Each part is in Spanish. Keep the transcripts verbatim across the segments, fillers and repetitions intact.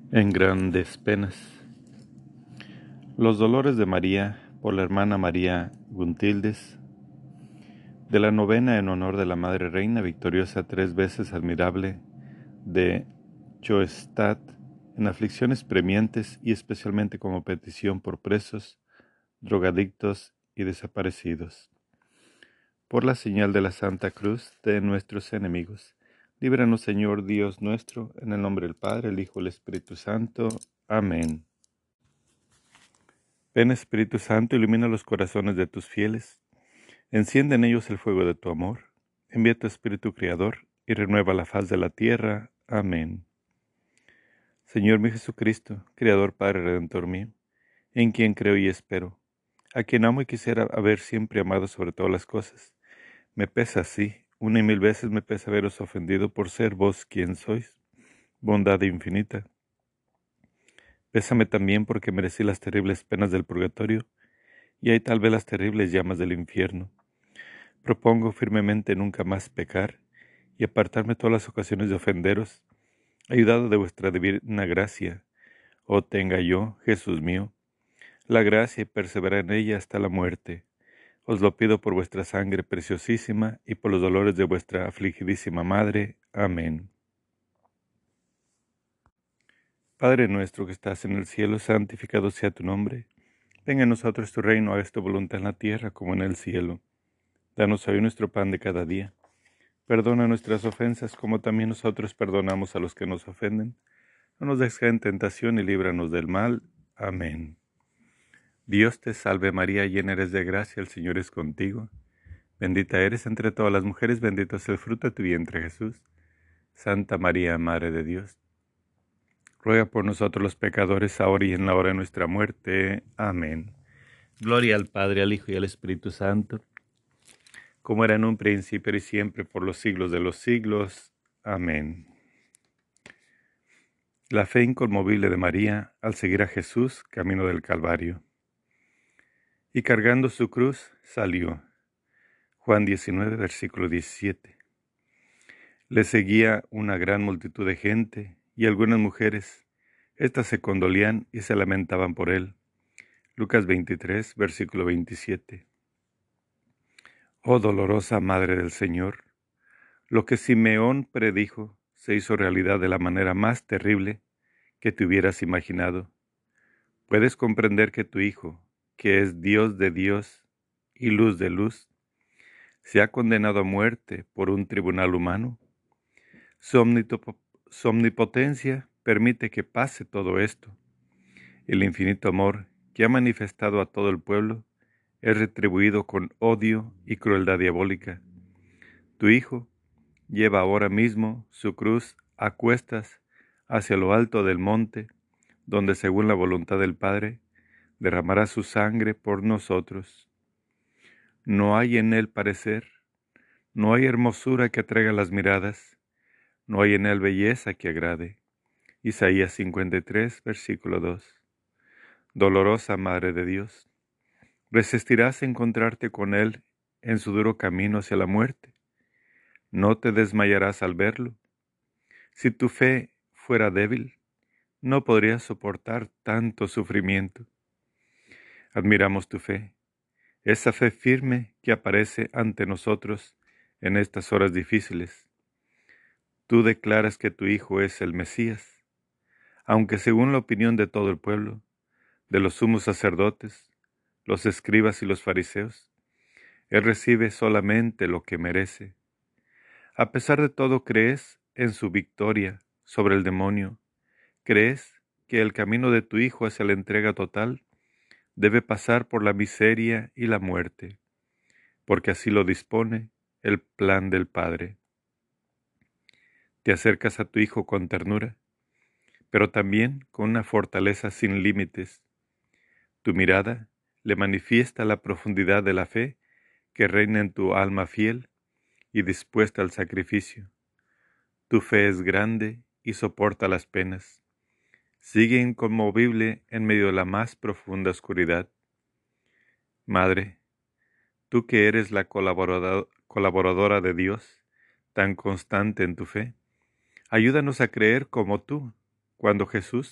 En grandes penas. Los dolores de María por la hermana María Guntildes, de la novena en honor de la Madre Reina victoriosa tres veces admirable de Schoenstatt, en aflicciones premiantes y especialmente como petición por presos, drogadictos y desaparecidos. Por la señal de la Santa Cruz de nuestros enemigos, líbranos, Señor Dios nuestro, en el nombre del Padre, el Hijo y el Espíritu Santo. Amén. Ven, Espíritu Santo, ilumina los corazones de tus fieles, enciende en ellos el fuego de tu amor, envía tu Espíritu Criador y renueva la faz de la tierra. Amén. Señor mi Jesucristo, Criador, Padre, Redentor mío, en quien creo y espero, a quien amo y quisiera haber siempre amado sobre todas las cosas, me pesa sí, una y mil veces me pesa haberos ofendido por ser vos quien sois, bondad infinita. Pésame también porque merecí las terribles penas del purgatorio, y hay tal vez las terribles llamas del infierno. Propongo firmemente nunca más pecar y apartarme todas las ocasiones de ofenderos, ayudado de vuestra divina gracia. Oh, tenga yo, Jesús mío, la gracia y perseverar en ella hasta la muerte. Os lo pido por vuestra sangre preciosísima y por los dolores de vuestra afligidísima Madre. Amén. Padre nuestro que estás en el cielo, santificado sea tu nombre. Venga a nosotros tu reino, hagas tu voluntad en la tierra como en el cielo. Danos hoy nuestro pan de cada día. Perdona nuestras ofensas, como también nosotros perdonamos a los que nos ofenden. No nos dejes caer en tentación y líbranos del mal. Amén. Dios te salve María, llena eres de gracia, el Señor es contigo. Bendita eres entre todas las mujeres, bendito es el fruto de tu vientre Jesús. Santa María, Madre de Dios, ruega por nosotros los pecadores, ahora y en la hora de nuestra muerte. Amén. Gloria al Padre, al Hijo y al Espíritu Santo, como era en un principio y siempre, por los siglos de los siglos. Amén. La fe inconmovible de María al seguir a Jesús camino del Calvario. Y cargando su cruz salió. Juan diecinueve, versículo diecisiete. Le seguía una gran multitud de gente y algunas mujeres. Estas se condolían y se lamentaban por él. Lucas veintitrés, versículo veintisiete. Oh dolorosa Madre del Señor, lo que Simeón predijo se hizo realidad de la manera más terrible que te hubieras imaginado. ¿Puedes comprender que tu Hijo, que es Dios de Dios y luz de luz, se ha condenado a muerte por un tribunal humano? Su, omnitop- su omnipotencia permite que pase todo esto. El infinito amor que ha manifestado a todo el pueblo es retribuido con odio y crueldad diabólica. Tu Hijo lleva ahora mismo su cruz a cuestas hacia lo alto del monte, donde según la voluntad del Padre derramará su sangre por nosotros. No hay en él parecer, no hay hermosura que atraiga las miradas, no hay en él belleza que agrade. Isaías cincuenta y tres, versículo dos. Dolorosa Madre de Dios, resistirás encontrarte con él en su duro camino hacia la muerte. No te desmayarás al verlo. Si tu fe fuera débil, no podrías soportar tanto sufrimiento. Admiramos tu fe, esa fe firme que aparece ante nosotros en estas horas difíciles. Tú declaras que tu Hijo es el Mesías, aunque según la opinión de todo el pueblo, de los sumos sacerdotes, los escribas y los fariseos, Él recibe solamente lo que merece. A pesar de todo, crees en su victoria sobre el demonio. ¿Crees que el camino de tu Hijo hacia la entrega total debe pasar por la miseria y la muerte? Porque así lo dispone el plan del Padre. Te acercas a tu Hijo con ternura, pero también con una fortaleza sin límites. Tu mirada le manifiesta la profundidad de la fe que reina en tu alma fiel y dispuesta al sacrificio. Tu fe es grande y soporta las penas. Sigue inconmovible en medio de la más profunda oscuridad. Madre, tú que eres la colaboradora, colaboradora de Dios, tan constante en tu fe, ayúdanos a creer como tú, cuando Jesús,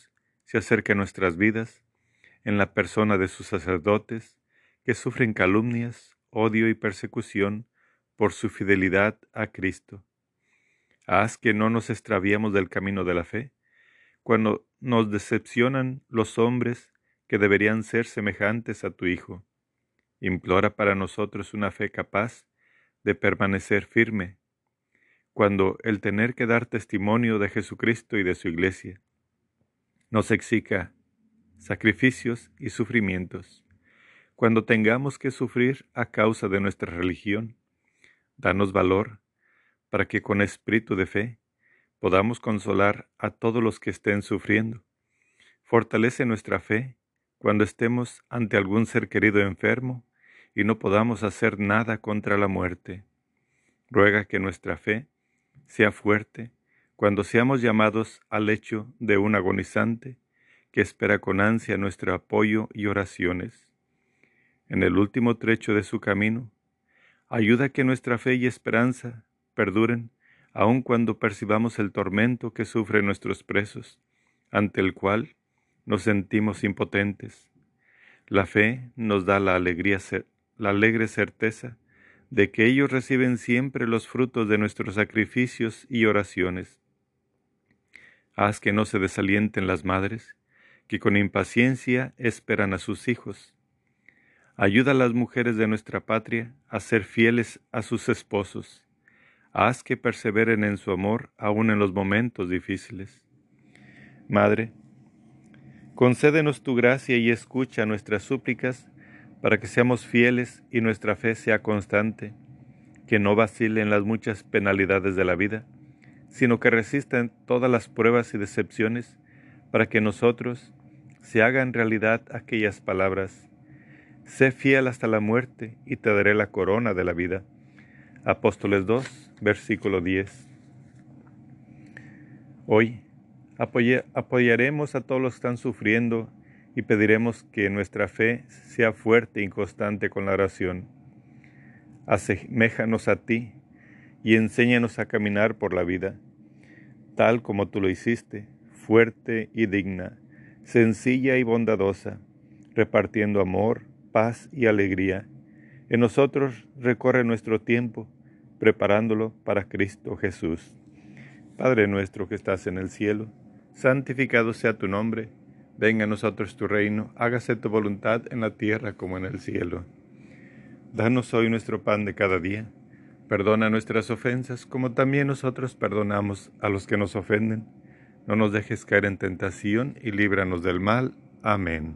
se acerque a nuestras vidas en la persona de sus sacerdotes que sufren calumnias, odio y persecución por su fidelidad a Cristo. Haz que no nos extraviemos del camino de la fe, cuando nos decepcionan los hombres que deberían ser semejantes a tu Hijo. Implora para nosotros una fe capaz de permanecer firme, cuando el tener que dar testimonio de Jesucristo y de su Iglesia nos exija sacrificios y sufrimientos. Cuando tengamos que sufrir a causa de nuestra religión, danos valor para que con espíritu de fe podamos consolar a todos los que estén sufriendo. Fortalece nuestra fe cuando estemos ante algún ser querido enfermo y no podamos hacer nada contra la muerte. Ruega que nuestra fe sea fuerte cuando seamos llamados al lecho de un agonizante que espera con ansia nuestro apoyo y oraciones. En el último trecho de su camino, ayuda que nuestra fe y esperanza perduren aun cuando percibamos el tormento que sufren nuestros presos, ante el cual nos sentimos impotentes. La fe nos da la alegría, la alegre certeza de que ellos reciben siempre los frutos de nuestros sacrificios y oraciones. Haz que no se desalienten las madres, que con impaciencia esperan a sus hijos. Ayuda a las mujeres de nuestra patria a ser fieles a sus esposos. Haz que perseveren en su amor aun en los momentos difíciles. Madre, concédenos tu gracia y escucha nuestras súplicas para que seamos fieles y nuestra fe sea constante, que no vacile en las muchas penalidades de la vida, sino que resista en todas las pruebas y decepciones, para que nosotros se hagan realidad aquellas palabras: sé fiel hasta la muerte y te daré la corona de la vida. Apóstoles dos, versículo diez. Hoy apoye, apoyaremos a todos los que están sufriendo y pediremos que nuestra fe sea fuerte y constante con la oración. Aseméjanos a ti y enséñanos a caminar por la vida, tal como tú lo hiciste, fuerte y digna, sencilla y bondadosa, repartiendo amor, paz y alegría. En nosotros recorre nuestro tiempo, preparándolo para Cristo Jesús. Padre nuestro que estás en el cielo, santificado sea tu nombre. Venga a nosotros tu reino, hágase tu voluntad en la tierra como en el cielo. Danos hoy nuestro pan de cada día. Perdona nuestras ofensas, como también nosotros perdonamos a los que nos ofenden. No nos dejes caer en tentación y líbranos del mal. Amén.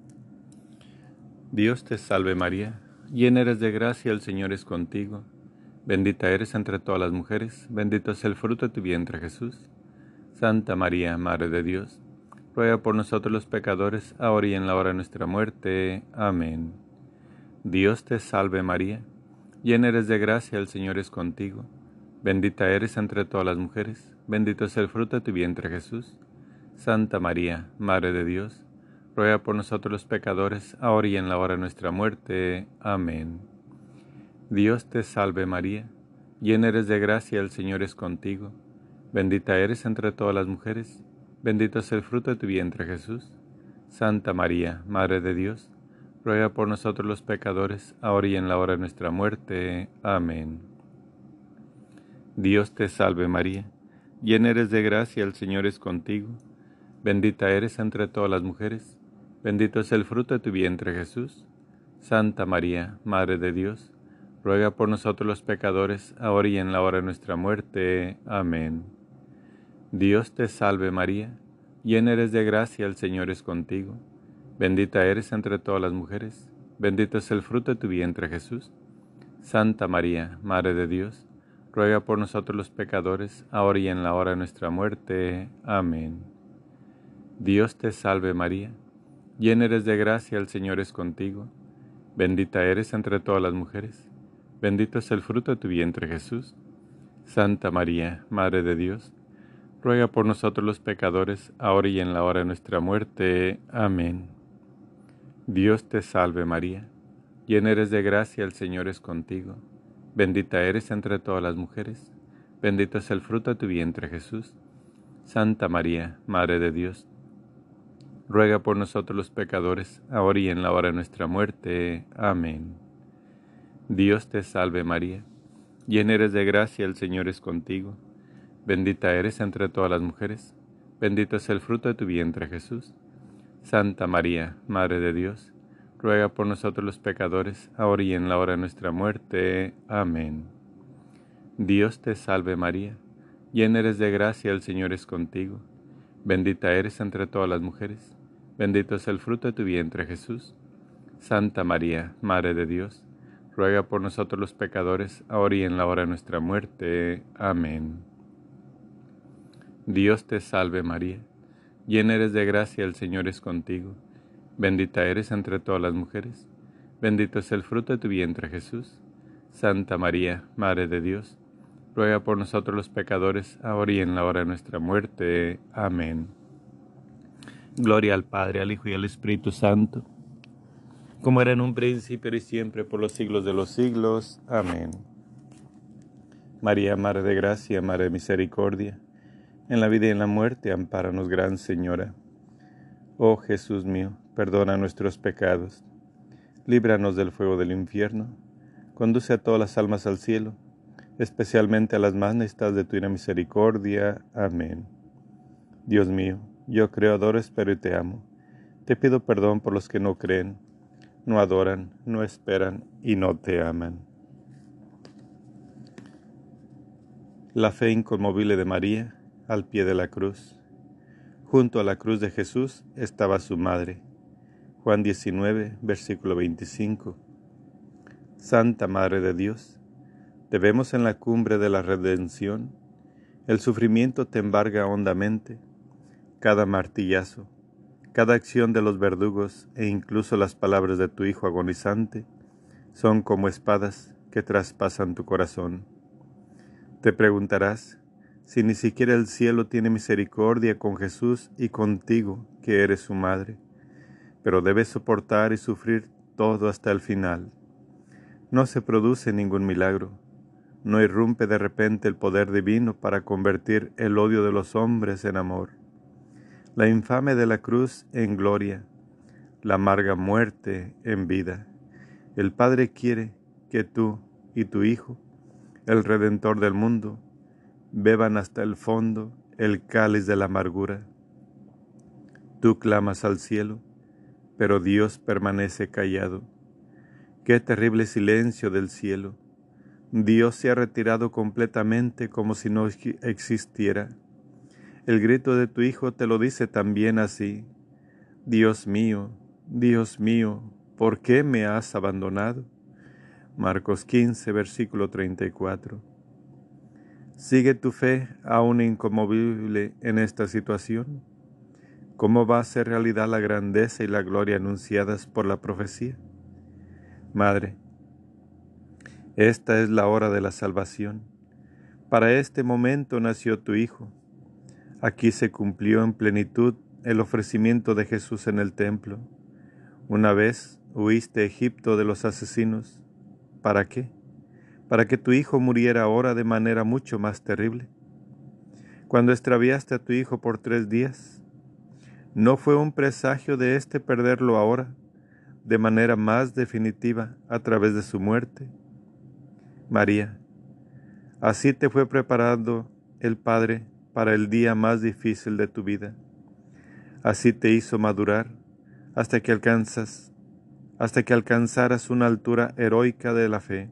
Dios te salve María, llena eres de gracia, el Señor es contigo. Bendita eres entre todas las mujeres, bendito es el fruto de tu vientre Jesús. Santa María, Madre de Dios, ruega por nosotros los pecadores, ahora y en la hora de nuestra muerte. Amén. Dios te salve María, llena eres de gracia, el Señor es contigo. Bendita eres entre todas las mujeres, bendito es el fruto de tu vientre Jesús. Santa María, Madre de Dios, ruega por nosotros los pecadores, ahora y en la hora de nuestra muerte. Amén. Dios te salve María, llena eres de gracia, el Señor es contigo. Bendita eres entre todas las mujeres, bendito es el fruto de tu vientre Jesús. Santa María, Madre de Dios, ruega por nosotros los pecadores, ahora y en la hora de nuestra muerte. Amén. Dios te salve María, llena eres de gracia, el Señor es contigo. Bendita eres entre todas las mujeres, bendito es el fruto de tu vientre Jesús. Santa María, Madre de Dios, ruega por nosotros los pecadores, ahora y en la hora de nuestra muerte. Amén. Dios te salve María, llena eres de gracia, el Señor es contigo. Bendita eres entre todas las mujeres, bendito es el fruto de tu vientre Jesús. Santa María, Madre de Dios, ruega por nosotros los pecadores, ahora y en la hora de nuestra muerte. Amén. Dios te salve María, llena eres de gracia, el Señor es contigo. Bendita eres entre todas las mujeres, bendito es el fruto de tu vientre Jesús. Santa María, Madre de Dios, ruega por nosotros los pecadores, ahora y en la hora de nuestra muerte. Amén. Dios te salve María, llena eres de gracia, el Señor es contigo. Bendita eres entre todas las mujeres, bendito es el fruto de tu vientre Jesús. Santa María, Madre de Dios, ruega por nosotros los pecadores, ahora y en la hora de nuestra muerte. Amén. Dios te salve María, llena eres de gracia, el Señor es contigo. Bendita eres entre todas las mujeres, bendito es el fruto de tu vientre Jesús. Santa María, Madre de Dios, ruega por nosotros los pecadores, ahora y en la hora de nuestra muerte. Amén. Dios te salve María, llena eres de gracia, el Señor es contigo. Bendita eres entre todas las mujeres, bendito es el fruto de tu vientre Jesús. Santa María, Madre de Dios, ruega por nosotros los pecadores, ahora y en la hora de nuestra muerte. Amén. Dios te salve María, llena eres de gracia, el Señor es contigo. Bendita eres entre todas las mujeres, bendito es el fruto de tu vientre Jesús. Santa María, Madre de Dios, ruega por nosotros los pecadores, ahora y en la hora de nuestra muerte. Amén. Gloria al Padre, al Hijo y al Espíritu Santo, como era en un principio y siempre, por los siglos de los siglos. Amén. María, Madre de Gracia, Madre de Misericordia, en la vida y en la muerte, ampáranos, Gran Señora. Oh Jesús mío, perdona nuestros pecados, líbranos del fuego del infierno, conduce a todas las almas al cielo, especialmente a las más necesitadas de tu misericordia. Amén. Dios mío, yo creo, adoro, espero y te amo. Te pido perdón por los que no creen, no adoran, no esperan y no te aman. La fe inconmovible de María al pie de la cruz. Junto a la cruz de Jesús estaba su madre. Juan diecinueve, versículo veinticinco. Santa Madre de Dios, te vemos en la cumbre de la redención. El sufrimiento te embarga hondamente. Cada martillazo, cada acción de los verdugos e incluso las palabras de tu Hijo agonizante son como espadas que traspasan tu corazón. Te preguntarás si ni siquiera el cielo tiene misericordia con Jesús y contigo, que eres su madre, pero debes soportar y sufrir todo hasta el final. No se produce ningún milagro, no irrumpe de repente el poder divino para convertir el odio de los hombres en amor, la infame de la cruz en gloria, la amarga muerte en vida. El Padre quiere que tú y tu Hijo, el Redentor del mundo, beban hasta el fondo el cáliz de la amargura. Tú clamas al cielo, pero Dios permanece callado. ¡Qué terrible silencio del cielo! Dios se ha retirado completamente como si no existiera. El grito de tu Hijo te lo dice también así: Dios mío, Dios mío, ¿por qué me has abandonado? Marcos quince, versículo treinta y cuatro. ¿Sigue tu fe aún inconmovible en esta situación? ¿Cómo va a ser realidad la grandeza y la gloria anunciadas por la profecía? Madre, esta es la hora de la salvación. Para este momento nació tu Hijo. Aquí se cumplió en plenitud el ofrecimiento de Jesús en el templo. Una vez huiste a Egipto de los asesinos. ¿Para qué? Para que tu Hijo muriera ahora de manera mucho más terrible. Cuando extraviaste a tu Hijo por tres días, ¿no fue un presagio de este perderlo ahora, de manera más definitiva, a través de su muerte? María, así te fue preparando el Padre para el día más difícil de tu vida. Así te hizo madurar hasta que alcanzas, hasta que alcanzaras una altura heroica de la fe.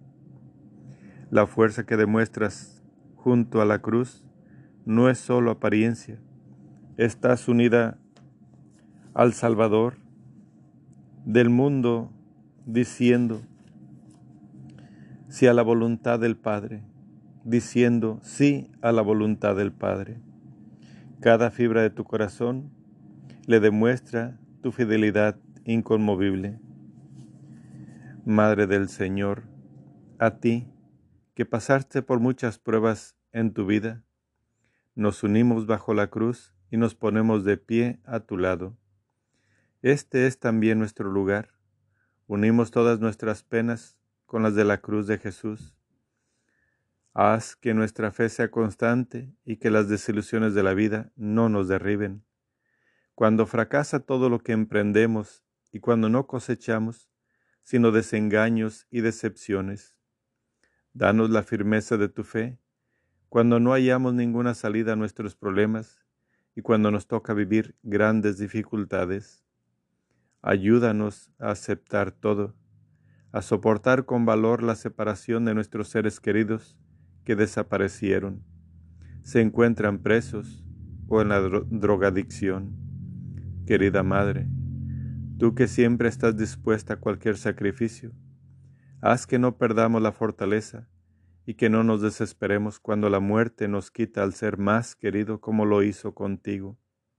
La fuerza que demuestras junto a la cruz no es solo apariencia. Estás unida al Salvador del mundo, diciendo sí a la voluntad del Padre, diciendo sí a la voluntad del Padre. Cada fibra de tu corazón le demuestra tu fidelidad inconmovible. Madre del Señor, a ti, que pasaste por muchas pruebas en tu vida, nos unimos bajo la cruz y nos ponemos de pie a tu lado. Este es también nuestro lugar. Unimos todas nuestras penas con las de la cruz de Jesús. Haz que nuestra fe sea constante y que las desilusiones de la vida no nos derriben. Cuando fracasa todo lo que emprendemos y cuando no cosechamos, sino desengaños y decepciones. Danos la firmeza de tu fe, cuando no hallamos ninguna salida a nuestros problemas y cuando nos toca vivir grandes dificultades. Ayúdanos a aceptar todo, a soportar con valor la separación de nuestros seres queridos que desaparecieron, se encuentran presos o en la dro- drogadicción. Querida Madre, tú que siempre estás dispuesta a cualquier sacrificio, haz que no perdamos la fortaleza y que no nos desesperemos cuando la muerte nos quita al ser más querido como lo hizo contigo.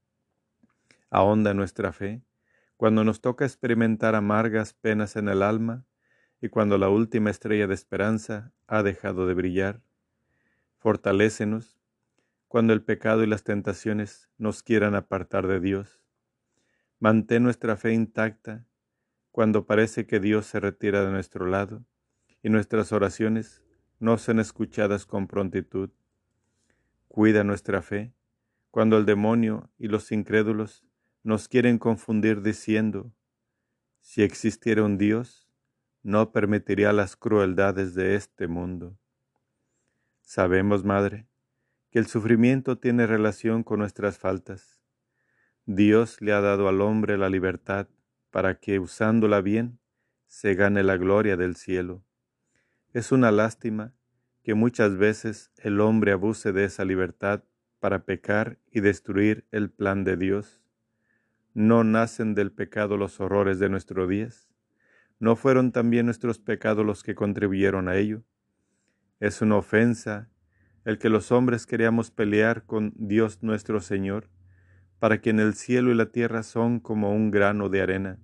Ahonda nuestra fe cuando nos toca experimentar amargas penas en el alma y cuando la última estrella de esperanza ha dejado de brillar. Fortalécenos cuando el pecado y las tentaciones nos quieran apartar de Dios. Mantén nuestra fe intacta cuando parece que Dios se retira de nuestro lado y nuestras oraciones no son escuchadas con prontitud. Cuida nuestra fe cuando el demonio y los incrédulos nos quieren confundir diciendo: si existiera un Dios, no permitiría las crueldades de este mundo. Sabemos, Madre, que el sufrimiento tiene relación con nuestras faltas. Dios le ha dado al hombre la libertad para que, usándola bien, se gane la gloria del cielo. Es una lástima que muchas veces el hombre abuse de esa libertad para pecar y destruir el plan de Dios. ¿No nacen del pecado los horrores de nuestros días? ¿No fueron también nuestros pecados los que contribuyeron a ello? Es una ofensa el que los hombres queríamos pelear con Dios nuestro Señor, para quien el cielo y la tierra son como un grano de arena.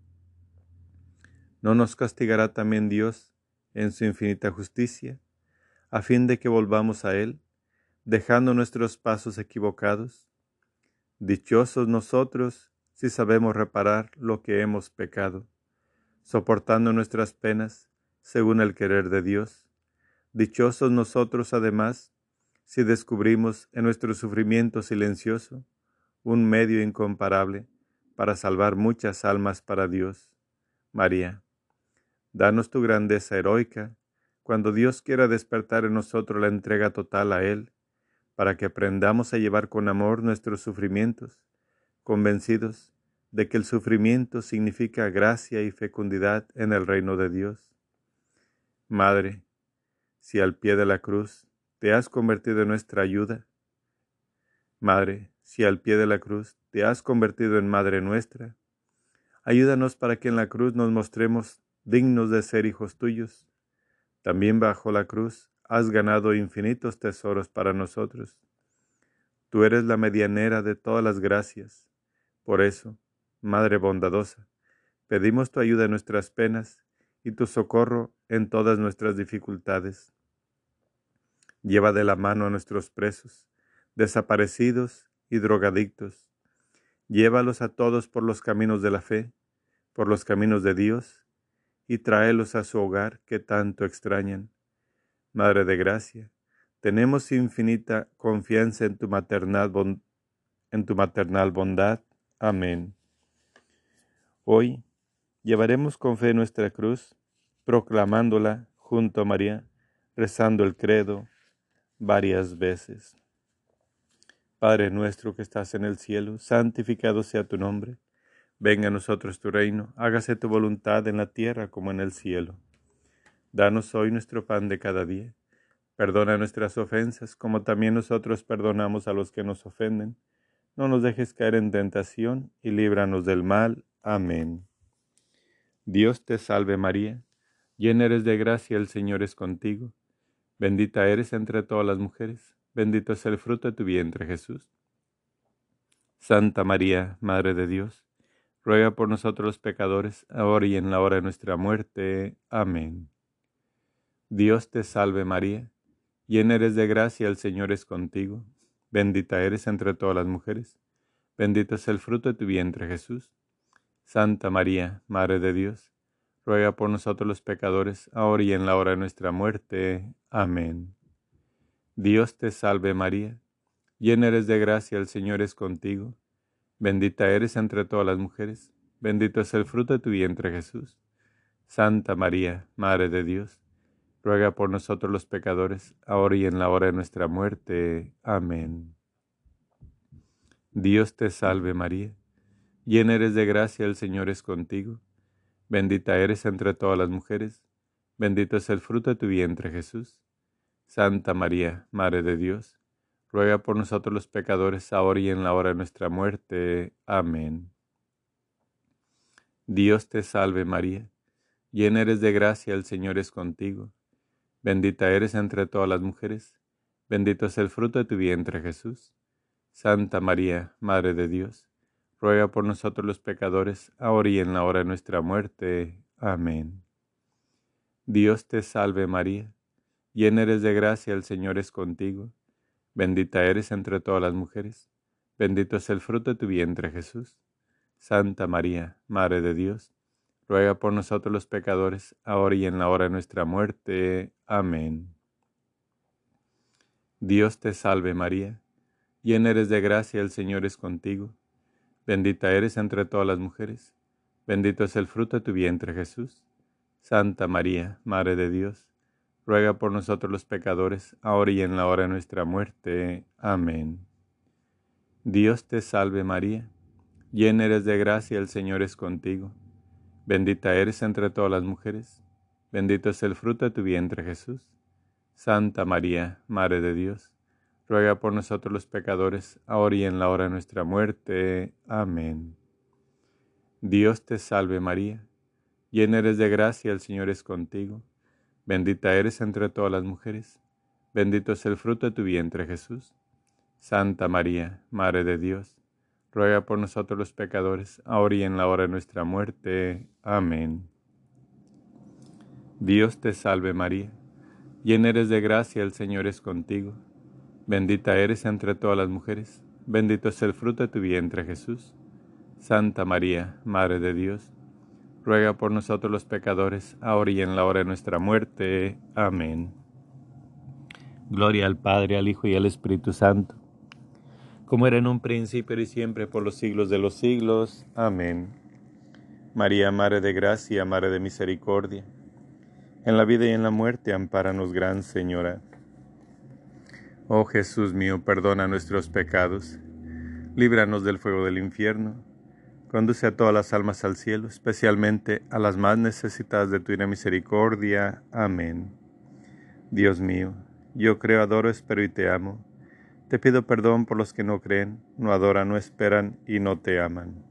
¿No nos castigará también Dios en su infinita justicia, a fin de que volvamos a Él, dejando nuestros pasos equivocados? Dichosos nosotros si sabemos reparar lo que hemos pecado, soportando nuestras penas según el querer de Dios. Dichosos nosotros además si descubrimos en nuestro sufrimiento silencioso un medio incomparable para salvar muchas almas para Dios. María, danos tu grandeza heroica cuando Dios quiera despertar en nosotros la entrega total a Él, para que aprendamos a llevar con amor nuestros sufrimientos, convencidos de que el sufrimiento significa gracia y fecundidad en el reino de Dios. Madre, si al pie de la cruz te has convertido en nuestra ayuda, Madre, si al pie de la cruz te has convertido en Madre nuestra, ayúdanos para que en la cruz nos mostremos dignos de ser hijos tuyos. También bajo la cruz has ganado infinitos tesoros para nosotros. Tú eres la medianera de todas las gracias. Por eso, Madre bondadosa, pedimos tu ayuda en nuestras penas y tu socorro en todas nuestras dificultades. Lleva de la mano a nuestros presos, desaparecidos y drogadictos. Llévalos a todos por los caminos de la fe, por los caminos de Dios, y tráelos a su hogar que tanto extrañan. Madre de gracia, tenemos infinita confianza en tu maternal, bon- en tu maternal bondad. Amén. Hoy llevaremos con fe nuestra cruz, proclamándola junto a María, rezando el credo varias veces. Padre nuestro que estás en el cielo, santificado sea tu nombre. Venga a nosotros tu reino, hágase tu voluntad en la tierra como en el cielo. Danos hoy nuestro pan de cada día. Perdona nuestras ofensas, como también nosotros perdonamos a los que nos ofenden. No nos dejes caer en tentación, y líbranos del mal. Amén. Dios te salve María, llena eres de gracia, el Señor es contigo. Bendita eres entre todas las mujeres, bendito es el fruto de tu vientre Jesús. Santa María, Madre de Dios, ruega por nosotros los pecadores, ahora y en la hora de nuestra muerte. Amén. Dios te salve María, llena eres de gracia, el Señor es contigo. Bendita eres entre todas las mujeres, bendito es el fruto de tu vientre Jesús. Santa María, Madre de Dios, ruega por nosotros los pecadores, ahora y en la hora de nuestra muerte. Amén. Dios te salve María, llena eres de gracia, el Señor es contigo. Bendita eres entre todas las mujeres, bendito es el fruto de tu vientre Jesús. Santa María, Madre de Dios, ruega por nosotros los pecadores, ahora y en la hora de nuestra muerte. Amén. Dios te salve María, llena eres de gracia, el Señor es contigo. Bendita eres entre todas las mujeres, bendito es el fruto de tu vientre Jesús. Santa María, Madre de Dios, ruega por nosotros los pecadores, ahora y en la hora de nuestra muerte. Amén. Dios te salve María, llena eres de gracia, el Señor es contigo. Bendita eres entre todas las mujeres, bendito es el fruto de tu vientre Jesús. Santa María, Madre de Dios, ruega por nosotros los pecadores, ahora y en la hora de nuestra muerte. Amén. Dios te salve María, llena eres de gracia, el Señor es contigo. Bendita eres entre todas las mujeres, bendito es el fruto de tu vientre Jesús. Santa María, Madre de Dios, ruega por nosotros los pecadores, ahora y en la hora de nuestra muerte. Amén. Dios te salve María, llena eres de gracia, el Señor es contigo. Bendita eres entre todas las mujeres, bendito es el fruto de tu vientre Jesús. Santa María, Madre de Dios, ruega por nosotros los pecadores, ahora y en la hora de nuestra muerte. Amén. Dios te salve María, llena eres de gracia, el Señor es contigo. Bendita eres entre todas las mujeres, bendito es el fruto de tu vientre Jesús. Santa María, Madre de Dios, ruega por nosotros los pecadores, ahora y en la hora de nuestra muerte. Amén. Dios te salve María, llena eres de gracia, el Señor es contigo. Bendita eres entre todas las mujeres, bendito es el fruto de tu vientre Jesús. Santa María, Madre de Dios, ruega por nosotros los pecadores, ahora y en la hora de nuestra muerte. Amén. Dios te salve María, llena eres de gracia, el Señor es contigo. Bendita eres entre todas las mujeres, bendito es el fruto de tu vientre Jesús. Santa María, Madre de Dios, ruega por nosotros los pecadores, ahora y en la hora de nuestra muerte. Amén. Gloria al Padre, al Hijo y al Espíritu Santo, como era en un principio y siempre por los siglos de los siglos. Amén. María, Madre de Gracia, Madre de Misericordia, en la vida y en la muerte, ampáranos, Gran Señora. Oh Jesús mío, perdona nuestros pecados, líbranos del fuego del infierno, conduce a todas las almas al cielo, especialmente a las más necesitadas de tu misericordia. Amén. Dios mío, yo creo, adoro, espero y te amo. Te pido perdón por los que no creen, no adoran, no esperan y no te aman.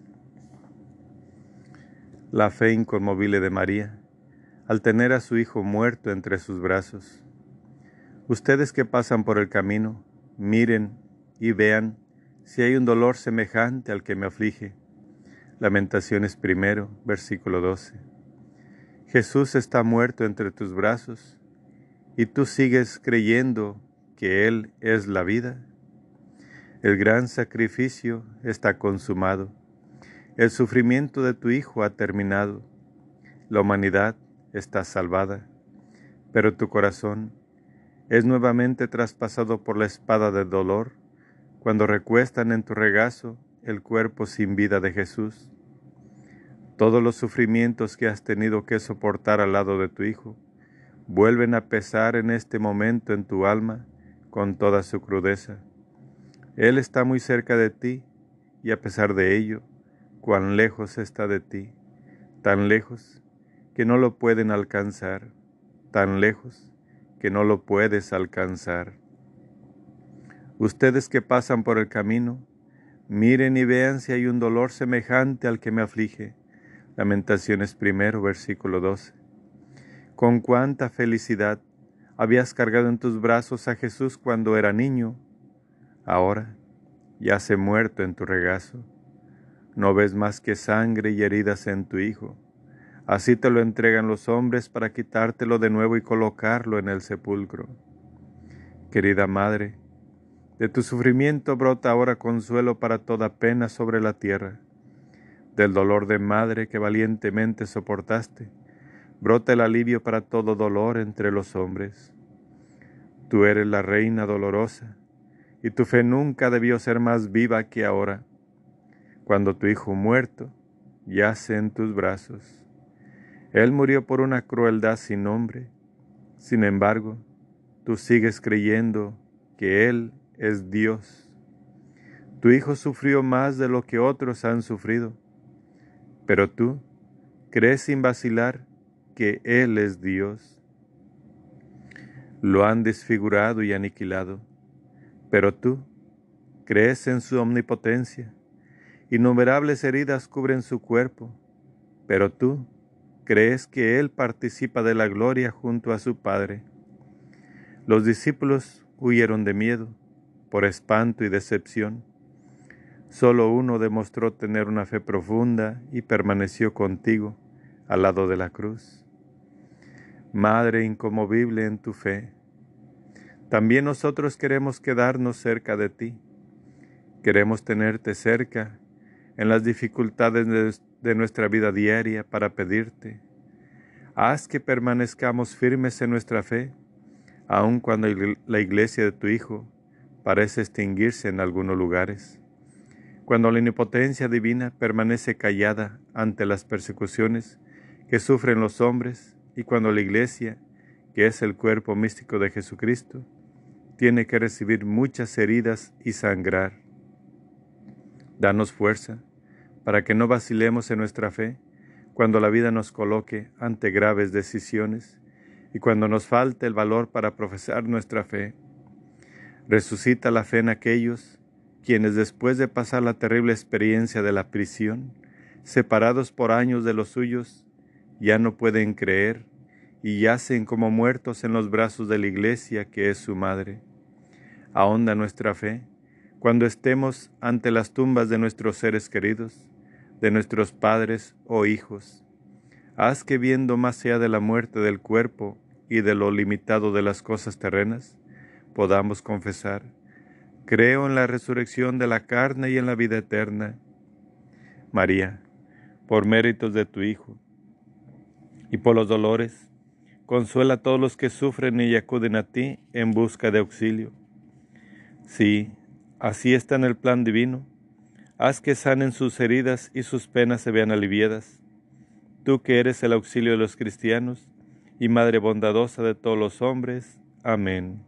La fe inconmovible de María, al tener a su Hijo muerto entre sus brazos. Ustedes que pasan por el camino, miren y vean si hay un dolor semejante al que me aflige. Lamentaciones primero, versículo doce. Jesús está muerto entre tus brazos, y tú sigues creyendo que Él es la vida. El gran sacrificio está consumado. El sufrimiento de tu Hijo ha terminado. La humanidad está salvada, pero tu corazón es nuevamente traspasado por la espada del dolor cuando recuestan en tu regazo el cuerpo sin vida de Jesús. Todos los sufrimientos que has tenido que soportar al lado de tu Hijo vuelven a pesar en este momento en tu alma con toda su crudeza. Él está muy cerca de ti y a pesar de ello, cuán lejos está de ti, tan lejos que no lo pueden alcanzar, tan lejos que no lo puedes alcanzar. Ustedes que pasan por el camino, miren y vean si hay un dolor semejante al que me aflige. Lamentaciones primero, versículo doce. Con cuánta felicidad habías cargado en tus brazos a Jesús cuando era niño. Ahora yace muerto en tu regazo. No ves más que sangre y heridas en tu Hijo. Así te lo entregan los hombres para quitártelo de nuevo y colocarlo en el sepulcro. Querida Madre, de tu sufrimiento brota ahora consuelo para toda pena sobre la tierra. Del dolor de madre que valientemente soportaste, brota el alivio para todo dolor entre los hombres. Tú eres la Reina dolorosa, y tu fe nunca debió ser más viva que ahora. cuando tu hijo muerto yace en tus brazos. Él murió por una crueldad sin nombre. Sin embargo, tú sigues creyendo que Él es Dios. Tu hijo sufrió más de lo que otros han sufrido, pero tú crees sin vacilar que Él es Dios. Lo han desfigurado y aniquilado, pero tú crees en su omnipotencia. Innumerables heridas cubren su cuerpo, pero tú crees que Él participa de la gloria junto a su Padre. Los discípulos huyeron de miedo, por espanto y decepción. Solo uno demostró tener una fe profunda y permaneció contigo al lado de la cruz. Madre inconmovible en tu fe, también nosotros queremos quedarnos cerca de ti. Queremos tenerte cerca en las dificultades de, de nuestra vida diaria para pedirte. Haz que permanezcamos firmes en nuestra fe, aun cuando la iglesia de tu Hijo parece extinguirse en algunos lugares. Cuando la omnipotencia divina permanece callada ante las persecuciones que sufren los hombres, y cuando la iglesia, que es el cuerpo místico de Jesucristo, tiene que recibir muchas heridas y sangrar. Danos fuerza para que no vacilemos en nuestra fe cuando la vida nos coloque ante graves decisiones y cuando nos falte el valor para profesar nuestra fe. Resucita la fe en aquellos quienes, después de pasar la terrible experiencia de la prisión, separados por años de los suyos, ya no pueden creer y yacen como muertos en los brazos de la iglesia que es su madre. Ahonda nuestra fe cuando estemos ante las tumbas de nuestros seres queridos, de nuestros padres o hijos. Haz que, viendo más allá de la muerte del cuerpo y de lo limitado de las cosas terrenas, podamos confesar: creo en la resurrección de la carne y en la vida eterna. María, por méritos de tu Hijo y por los dolores, consuela a todos los que sufren y acuden a ti en busca de auxilio. Sí, así está en el plan divino. Haz que sanen sus heridas y sus penas se vean aliviadas. Tú que eres el auxilio de los cristianos y Madre bondadosa de todos los hombres. Amén.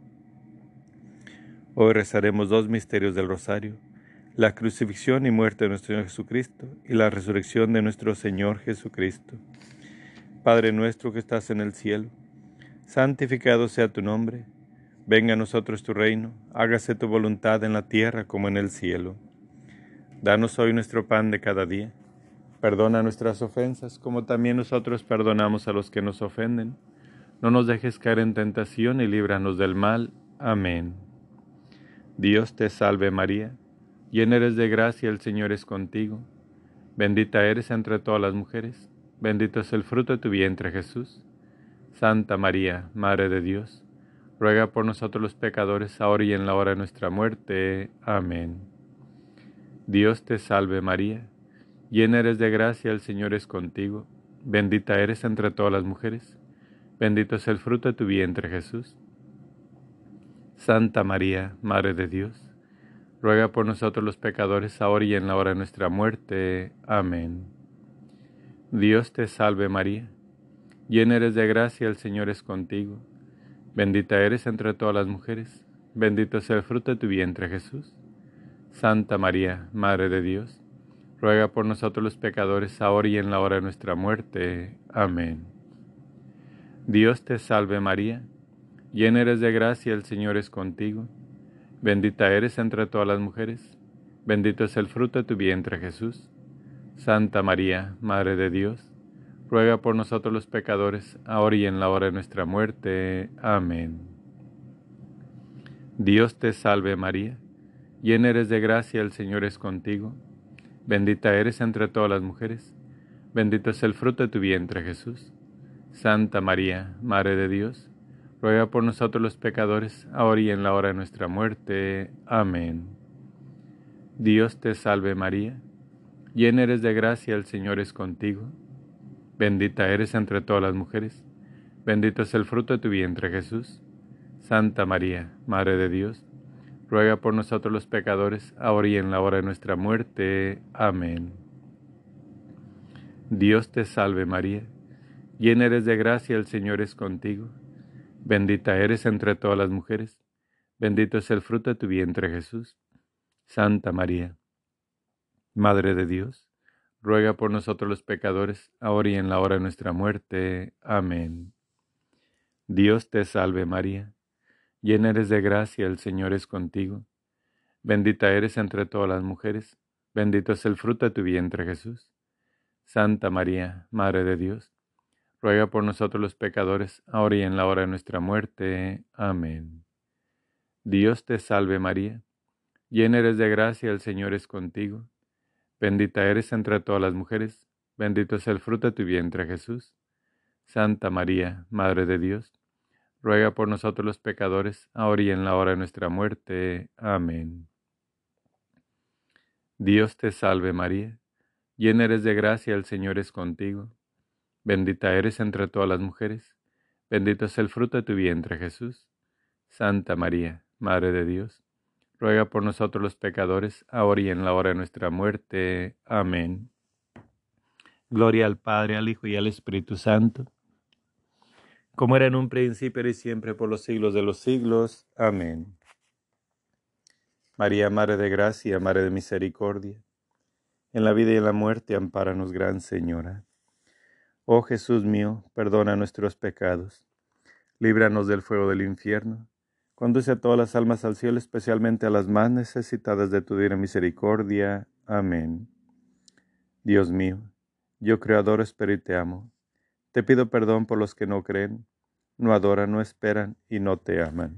Hoy rezaremos dos misterios del Rosario: la crucifixión y muerte de nuestro Señor Jesucristo y la resurrección de nuestro Señor Jesucristo. Padre nuestro que estás en el cielo, santificado sea tu nombre. Venga a nosotros tu reino, hágase tu voluntad en la tierra como en el cielo. Danos hoy nuestro pan de cada día. Perdona nuestras ofensas, como también nosotros perdonamos a los que nos ofenden. No nos dejes caer en tentación y líbranos del mal. Amén. Dios te salve María, llena eres de gracia, el Señor es contigo. Bendita eres entre todas las mujeres, bendito es el fruto de tu vientre Jesús. Santa María, Madre de Dios, ruega por nosotros los pecadores, ahora y en la hora de nuestra muerte. Amén. Dios te salve María, llena eres de gracia, el Señor es contigo. Bendita eres entre todas las mujeres, bendito es el fruto de tu vientre Jesús. Santa María, Madre de Dios, ruega por nosotros los pecadores, ahora y en la hora de nuestra muerte. Amén. Dios te salve María, llena eres de gracia, el Señor es contigo. Bendita eres entre todas las mujeres, bendito es el fruto de tu vientre Jesús. Santa María, Madre de Dios, ruega por nosotros los pecadores, ahora y en la hora de nuestra muerte. Amén. Dios te salve María, llena eres de gracia, el Señor es contigo. Bendita eres entre todas las mujeres, bendito es el fruto de tu vientre Jesús. Santa María, Madre de Dios, ruega por nosotros los pecadores, ahora y en la hora de nuestra muerte. Amén. Dios te salve María, llena eres de gracia, el Señor es contigo. Bendita eres entre todas las mujeres, bendito es el fruto de tu vientre Jesús. Santa María, Madre de Dios, ruega por nosotros los pecadores, ahora y en la hora de nuestra muerte. Amén. Dios te salve María, llena eres de gracia, el Señor es contigo. Bendita eres entre todas las mujeres, bendito es el fruto de tu vientre Jesús. Santa María, Madre de Dios, ruega por nosotros los pecadores, ahora y en la hora de nuestra muerte. Amén. Dios te salve María, llena eres de gracia, el Señor es contigo. Bendita eres entre todas las mujeres, bendito es el fruto de tu vientre Jesús. Santa María, Madre de Dios, ruega por nosotros los pecadores, ahora y en la hora de nuestra muerte. Amén. Dios te salve María, llena eres de gracia, el Señor es contigo. Bendita eres entre todas las mujeres, bendito es el fruto de tu vientre Jesús. Santa María, Madre de Dios, ruega por nosotros los pecadores, ahora y en la hora de nuestra muerte. Amén. Dios te salve María, llena eres de gracia, el Señor es contigo. Bendita eres entre todas las mujeres, bendito es el fruto de tu vientre Jesús. Santa María, Madre de Dios, ruega por nosotros los pecadores, ahora y en la hora de nuestra muerte. Amén. Dios te salve María, llena eres de gracia, el Señor es contigo. Bendita eres entre todas las mujeres, bendito es el fruto de tu vientre Jesús. Santa María, Madre de Dios, ruega por nosotros los pecadores, ahora y en la hora de nuestra muerte. Amén. Gloria al Padre, al Hijo y al Espíritu Santo, como era en un principio, ahora y siempre, por los siglos de los siglos. Amén. María, Madre de Gracia, Madre de Misericordia, en la vida y en la muerte, ampáranos, Gran Señora. Oh Jesús mío, perdona nuestros pecados, líbranos del fuego del infierno, conduce a todas las almas al cielo, especialmente a las más necesitadas de tu divina misericordia. Amén. Dios mío, yo creo, adoro, espero y te amo. Te pido perdón por los que no creen, no adoran, no esperan y no te aman.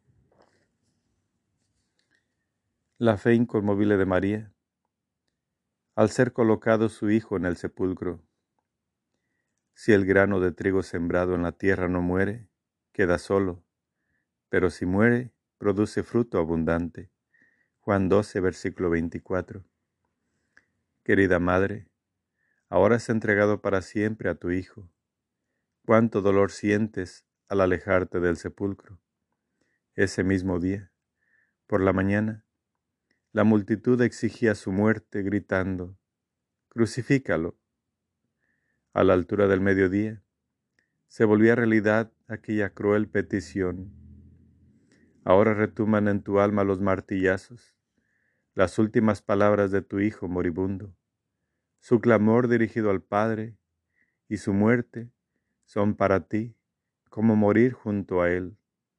La fe inconmovible de María, al ser colocado su Hijo en el sepulcro. Si el grano de trigo sembrado en la tierra no muere, queda solo, pero si muere, produce fruto abundante. Juan doce, versículo veinticuatro. Querida Madre, ahora has entregado para siempre a tu Hijo. Cuánto dolor sientes al alejarte del sepulcro. Ese mismo día, por la mañana, la multitud exigía su muerte, gritando, «Crucifícalo». A la altura del mediodía, se volvía realidad aquella cruel petición. Ahora retumban en tu alma los martillazos, las últimas palabras de tu Hijo moribundo. Su clamor dirigido al Padre y su muerte son para ti como morir junto a Él.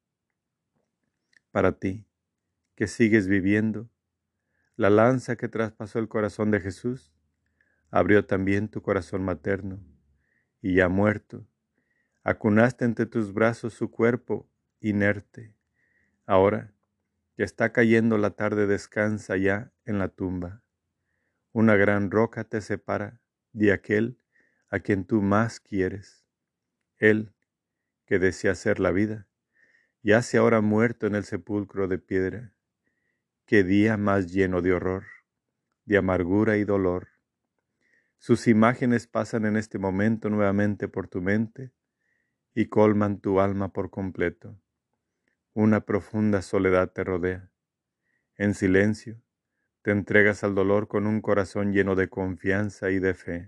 Para ti, que sigues viviendo, la lanza que traspasó el corazón de Jesús abrió también tu corazón materno, y ya muerto, acunaste entre tus brazos su cuerpo inerte. Ahora que está cayendo la tarde, descansa ya en la tumba. Una gran roca te separa de aquel a quien tú más quieres. Él, que desea ser la vida, yace ahora muerto en el sepulcro de piedra. Qué día más lleno de horror, de amargura y dolor. Sus imágenes pasan en este momento nuevamente por tu mente y colman tu alma por completo. Una profunda soledad te rodea. En silencio, te entregas al dolor con un corazón lleno de confianza y de fe.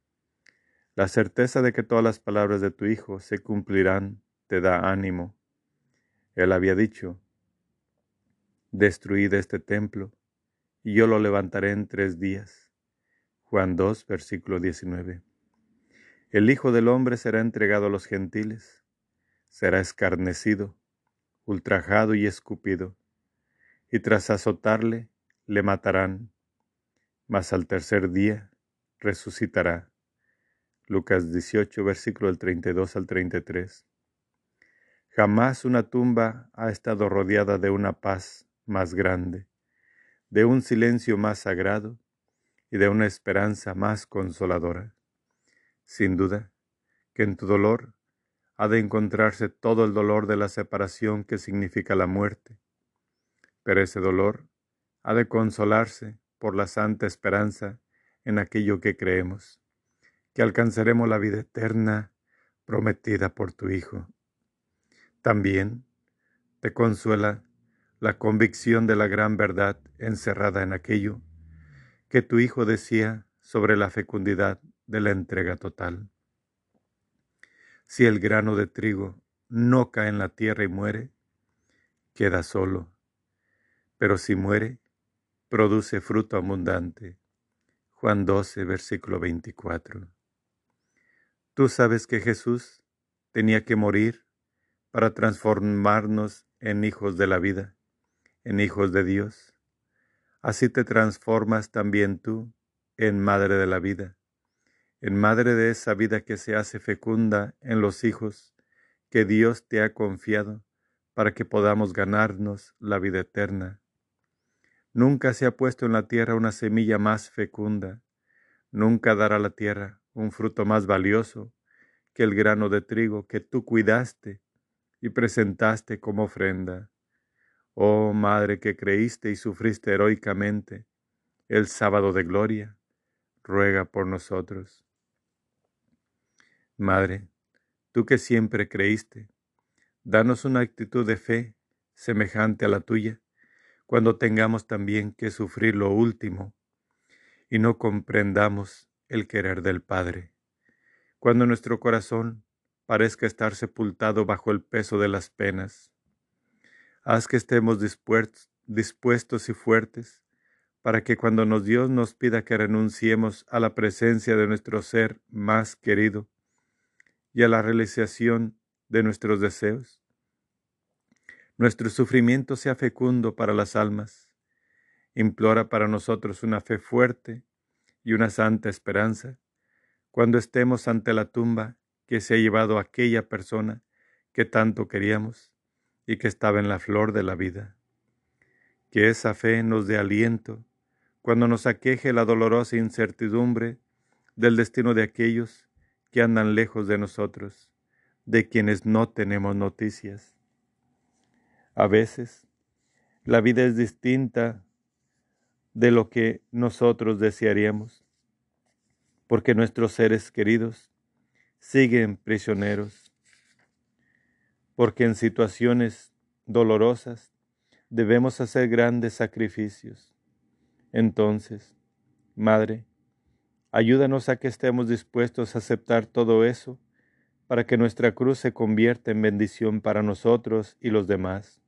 La certeza de que todas las palabras de tu Hijo se cumplirán te da ánimo. Él había dicho, «Destruid este templo, y yo lo levantaré en tres días». Juan dos, versículo diecinueve. El Hijo del Hombre será entregado a los gentiles, será escarnecido, ultrajado y escupido, y tras azotarle, le matarán, mas al tercer día resucitará. Lucas dieciocho, versículo del treinta y dos al treinta y tres. Jamás una tumba ha estado rodeada de una paz más grande, de un silencio más sagrado y de una esperanza más consoladora. Sin duda, que en tu dolor ha de encontrarse todo el dolor de la separación que significa la muerte, pero ese dolor ha de consolarse por la santa esperanza en aquello que creemos, que alcanzaremos la vida eterna prometida por tu Hijo. También te consuela la convicción de la gran verdad encerrada en aquello que tu Hijo decía sobre la fecundidad de la entrega total. Si el grano de trigo no cae en la tierra y muere, queda solo, pero si muere, produce fruto abundante. Juan doce, versículo veinticuatro. Tú sabes que Jesús tenía que morir para transformarnos en hijos de la vida, en hijos de Dios. Así te transformas también tú en madre de la vida, en madre de esa vida que se hace fecunda en los hijos que Dios te ha confiado para que podamos ganarnos la vida eterna. Nunca se ha puesto en la tierra una semilla más fecunda, nunca dará la tierra un fruto más valioso que el grano de trigo que tú cuidaste y presentaste como ofrenda. Oh Madre que creíste y sufriste heroicamente el sábado de gloria, ruega por nosotros. Madre, tú que siempre creíste, danos una actitud de fe semejante a la tuya, cuando tengamos también que sufrir lo último y no comprendamos el querer del Padre, cuando nuestro corazón parezca estar sepultado bajo el peso de las penas. Haz que estemos dispuestos, dispuestos y fuertes, para que cuando nos Dios nos pida que renunciemos a la presencia de nuestro ser más querido y a la realización de nuestros deseos, nuestro sufrimiento sea fecundo para las almas. Implora para nosotros una fe fuerte y una santa esperanza cuando estemos ante la tumba que se ha llevado a aquella persona que tanto queríamos y que estaba en la flor de la vida. Que esa fe nos dé aliento cuando nos aqueje la dolorosa incertidumbre del destino de aquellos que andan lejos de nosotros, de quienes no tenemos noticias. A veces, la vida es distinta de lo que nosotros desearíamos, porque nuestros seres queridos siguen prisioneros, porque en situaciones dolorosas debemos hacer grandes sacrificios. Entonces, Madre, ayúdanos a que estemos dispuestos a aceptar todo eso para que nuestra cruz se convierta en bendición para nosotros y los demás.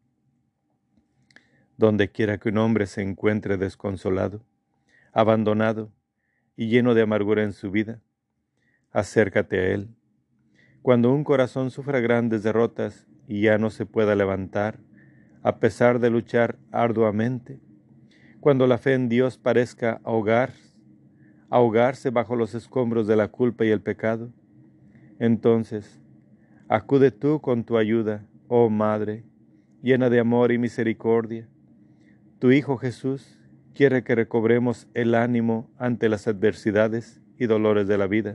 Donde quiera que un hombre se encuentre desconsolado, abandonado y lleno de amargura en su vida, acércate a él. Cuando un corazón sufra grandes derrotas y ya no se pueda levantar, a pesar de luchar arduamente, cuando la fe en Dios parezca ahogar, ahogarse bajo los escombros de la culpa y el pecado, entonces acude tú con tu ayuda, oh Madre, llena de amor y misericordia. Tu Hijo Jesús quiere que recobremos el ánimo ante las adversidades y dolores de la vida,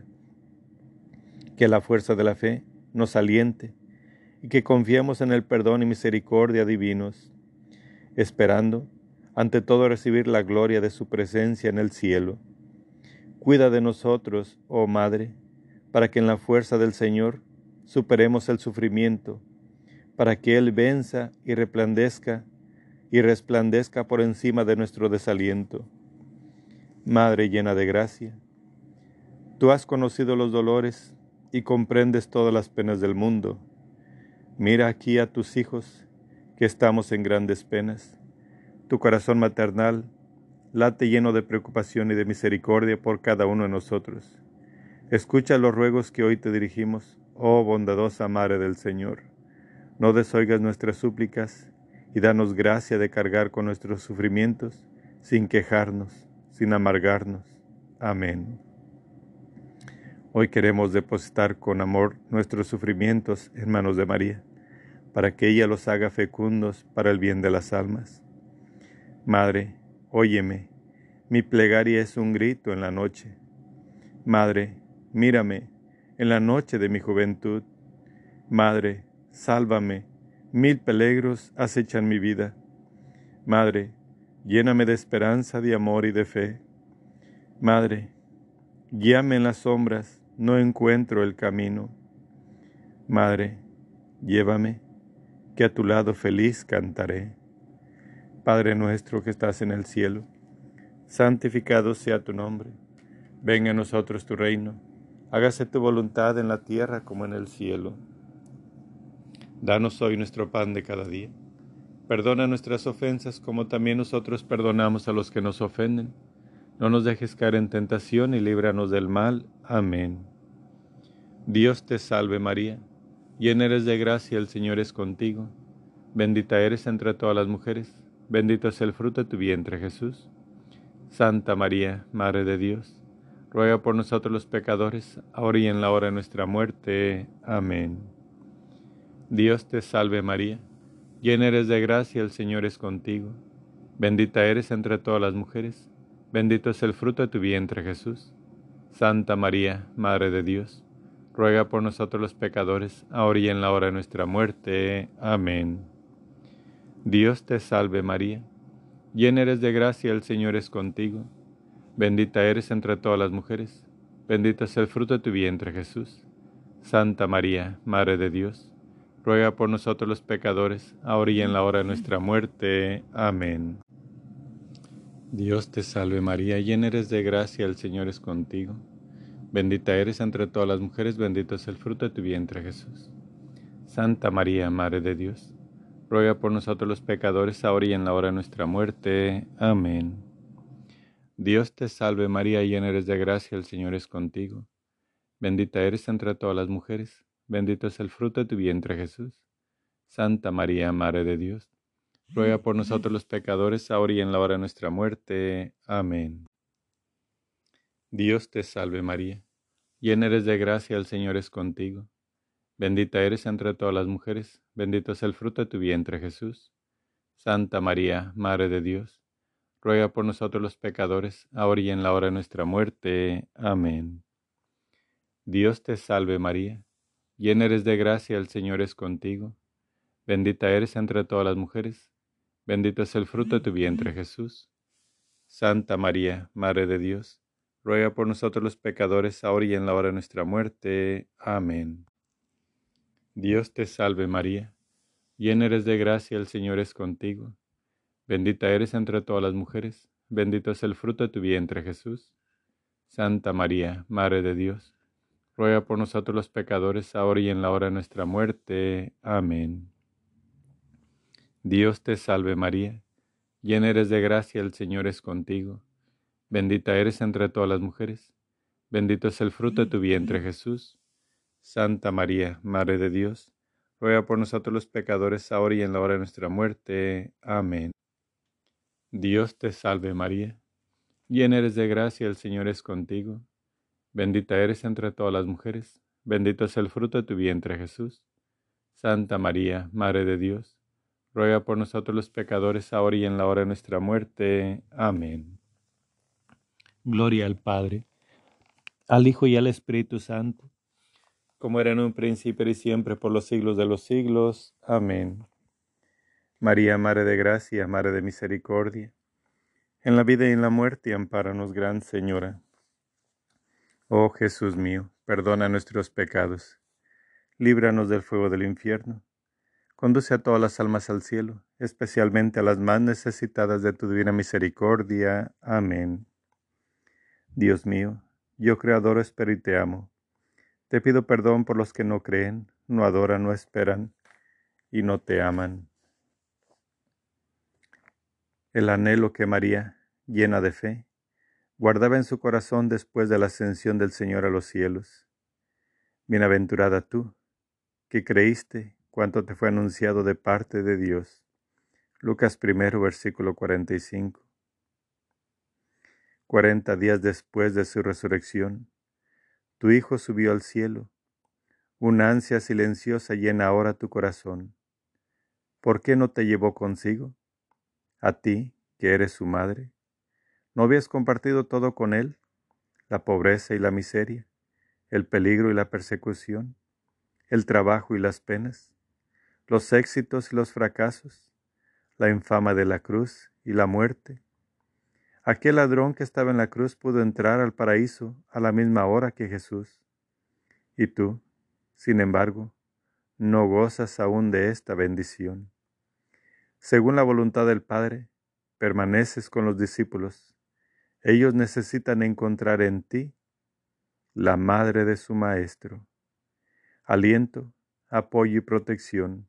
que la fuerza de la fe nos aliente y que confiemos en el perdón y misericordia divinos, esperando ante todo recibir la gloria de su presencia en el cielo. Cuida de nosotros, oh Madre, para que en la fuerza del Señor superemos el sufrimiento, para que Él venza y resplandezca y resplandezca por encima de nuestro desaliento. Madre llena de gracia, tú has conocido los dolores y comprendes todas las penas del mundo. Mira aquí a tus hijos, que estamos en grandes penas. Tu corazón maternal late lleno de preocupación y de misericordia por cada uno de nosotros. Escucha los ruegos que hoy te dirigimos, oh bondadosa Madre del Señor. No desoigas nuestras súplicas y danos gracia de cargar con nuestros sufrimientos sin quejarnos, sin amargarnos. Amén. Hoy queremos depositar con amor nuestros sufrimientos en manos de María, para que ella los haga fecundos para el bien de las almas. Madre, óyeme, mi plegaria es un grito en la noche. Madre, mírame en la noche de mi juventud. Madre, sálvame, mil peligros acechan mi vida. Madre, lléname de esperanza, de amor y de fe. Madre, guíame en las sombras, no encuentro el camino. Madre, llévame, que a tu lado feliz cantaré. Padre nuestro que estás en el cielo, santificado sea tu nombre. Venga a nosotros tu reino. Hágase tu voluntad en la tierra como en el cielo. Danos hoy nuestro pan de cada día. Perdona nuestras ofensas como también nosotros perdonamos a los que nos ofenden. No nos dejes caer en tentación y líbranos del mal. Amén. Dios te salve María, llena eres de gracia, el Señor es contigo. Bendita eres entre todas las mujeres, bendito es el fruto de tu vientre Jesús. Santa María, Madre de Dios, ruega por nosotros los pecadores, ahora y en la hora de nuestra muerte. Amén. Dios te salve María, llena eres de gracia, el Señor es contigo. Bendita eres entre todas las mujeres, bendito es el fruto de tu vientre Jesús. Santa María, Madre de Dios, ruega por nosotros los pecadores, ahora y en la hora de nuestra muerte. Amén. Dios te salve María, llena eres de gracia, el Señor es contigo. Bendita eres entre todas las mujeres, bendito es el fruto de tu vientre Jesús. Santa María, Madre de Dios, ruega por nosotros los pecadores, ahora y en la hora de nuestra muerte. Amén. Dios te salve María, llena eres de gracia, el Señor es contigo. Bendita eres entre todas las mujeres, bendito es el fruto de tu vientre Jesús. Santa María, Madre de Dios, ruega por nosotros los pecadores, ahora y en la hora de nuestra muerte. Amén. Dios te salve María, llena eres de gracia, el Señor es contigo. Bendita eres entre todas las mujeres, bendito es el fruto de tu vientre Jesús. Santa María, Madre de Dios, ruega por nosotros los pecadores, ahora y en la hora de nuestra muerte. Amén. Dios te salve María, llena eres de gracia, el Señor es contigo. Bendita eres entre todas las mujeres, bendito es el fruto de tu vientre Jesús. Santa María, Madre de Dios, ruega por nosotros los pecadores, ahora y en la hora de nuestra muerte. Amén. Dios te salve María, llena eres de gracia, el Señor es contigo. Bendita eres entre todas las mujeres, bendito es el fruto de tu vientre Jesús. Santa María, Madre de Dios, ruega por nosotros los pecadores, ahora y en la hora de nuestra muerte. Amén. Dios te salve María, llena eres de gracia, el Señor es contigo. Bendita eres entre todas las mujeres, bendito es el fruto de tu vientre Jesús. Santa María, Madre de Dios, ruega por nosotros los pecadores, ahora y en la hora de nuestra muerte. Amén. Dios te salve María, llena eres de gracia, el Señor es contigo. Bendita eres entre todas las mujeres, bendito es el fruto de tu vientre Jesús. Santa María, Madre de Dios, ruega por nosotros los pecadores, ahora y en la hora de nuestra muerte. Amén. Dios te salve María, llena eres de gracia, el Señor es contigo. Bendita eres entre todas las mujeres, bendito es el fruto de tu vientre Jesús. Santa María, Madre de Dios, ruega por nosotros los pecadores, ahora y en la hora de nuestra muerte. Amén. Gloria al Padre, al Hijo y al Espíritu Santo, como era en un principio y siempre, por los siglos de los siglos. Amén. María, Madre de Gracia, Madre de Misericordia, en la vida y en la muerte, ampáranos, Gran Señora. Oh Jesús mío, perdona nuestros pecados, líbranos del fuego del infierno, conduce a todas las almas al cielo, especialmente a las más necesitadas de tu divina misericordia. Amén. Dios mío, yo creo, adoro, espero y te amo. Te pido perdón por los que no creen, no adoran, no esperan y no te aman. El anhelo que María, llena de fe, guardaba en su corazón después de la ascensión del Señor a los cielos. Bienaventurada tú, que creíste cuanto te fue anunciado de parte de Dios. Lucas primero, versículo cuarenta y cinco. Cuarenta días después de su resurrección, tu Hijo subió al cielo. Una ansia silenciosa llena ahora tu corazón. ¿Por qué no te llevó consigo? A ti, que eres su madre. ¿No habías compartido todo con él? La pobreza y la miseria, el peligro y la persecución, el trabajo y las penas, los éxitos y los fracasos, la infama de la cruz y la muerte. Aquel ladrón que estaba en la cruz pudo entrar al paraíso a la misma hora que Jesús. Y tú, sin embargo, no gozas aún de esta bendición. Según la voluntad del Padre, permaneces con los discípulos, ellos necesitan encontrar en ti la madre de su Maestro, aliento, apoyo y protección.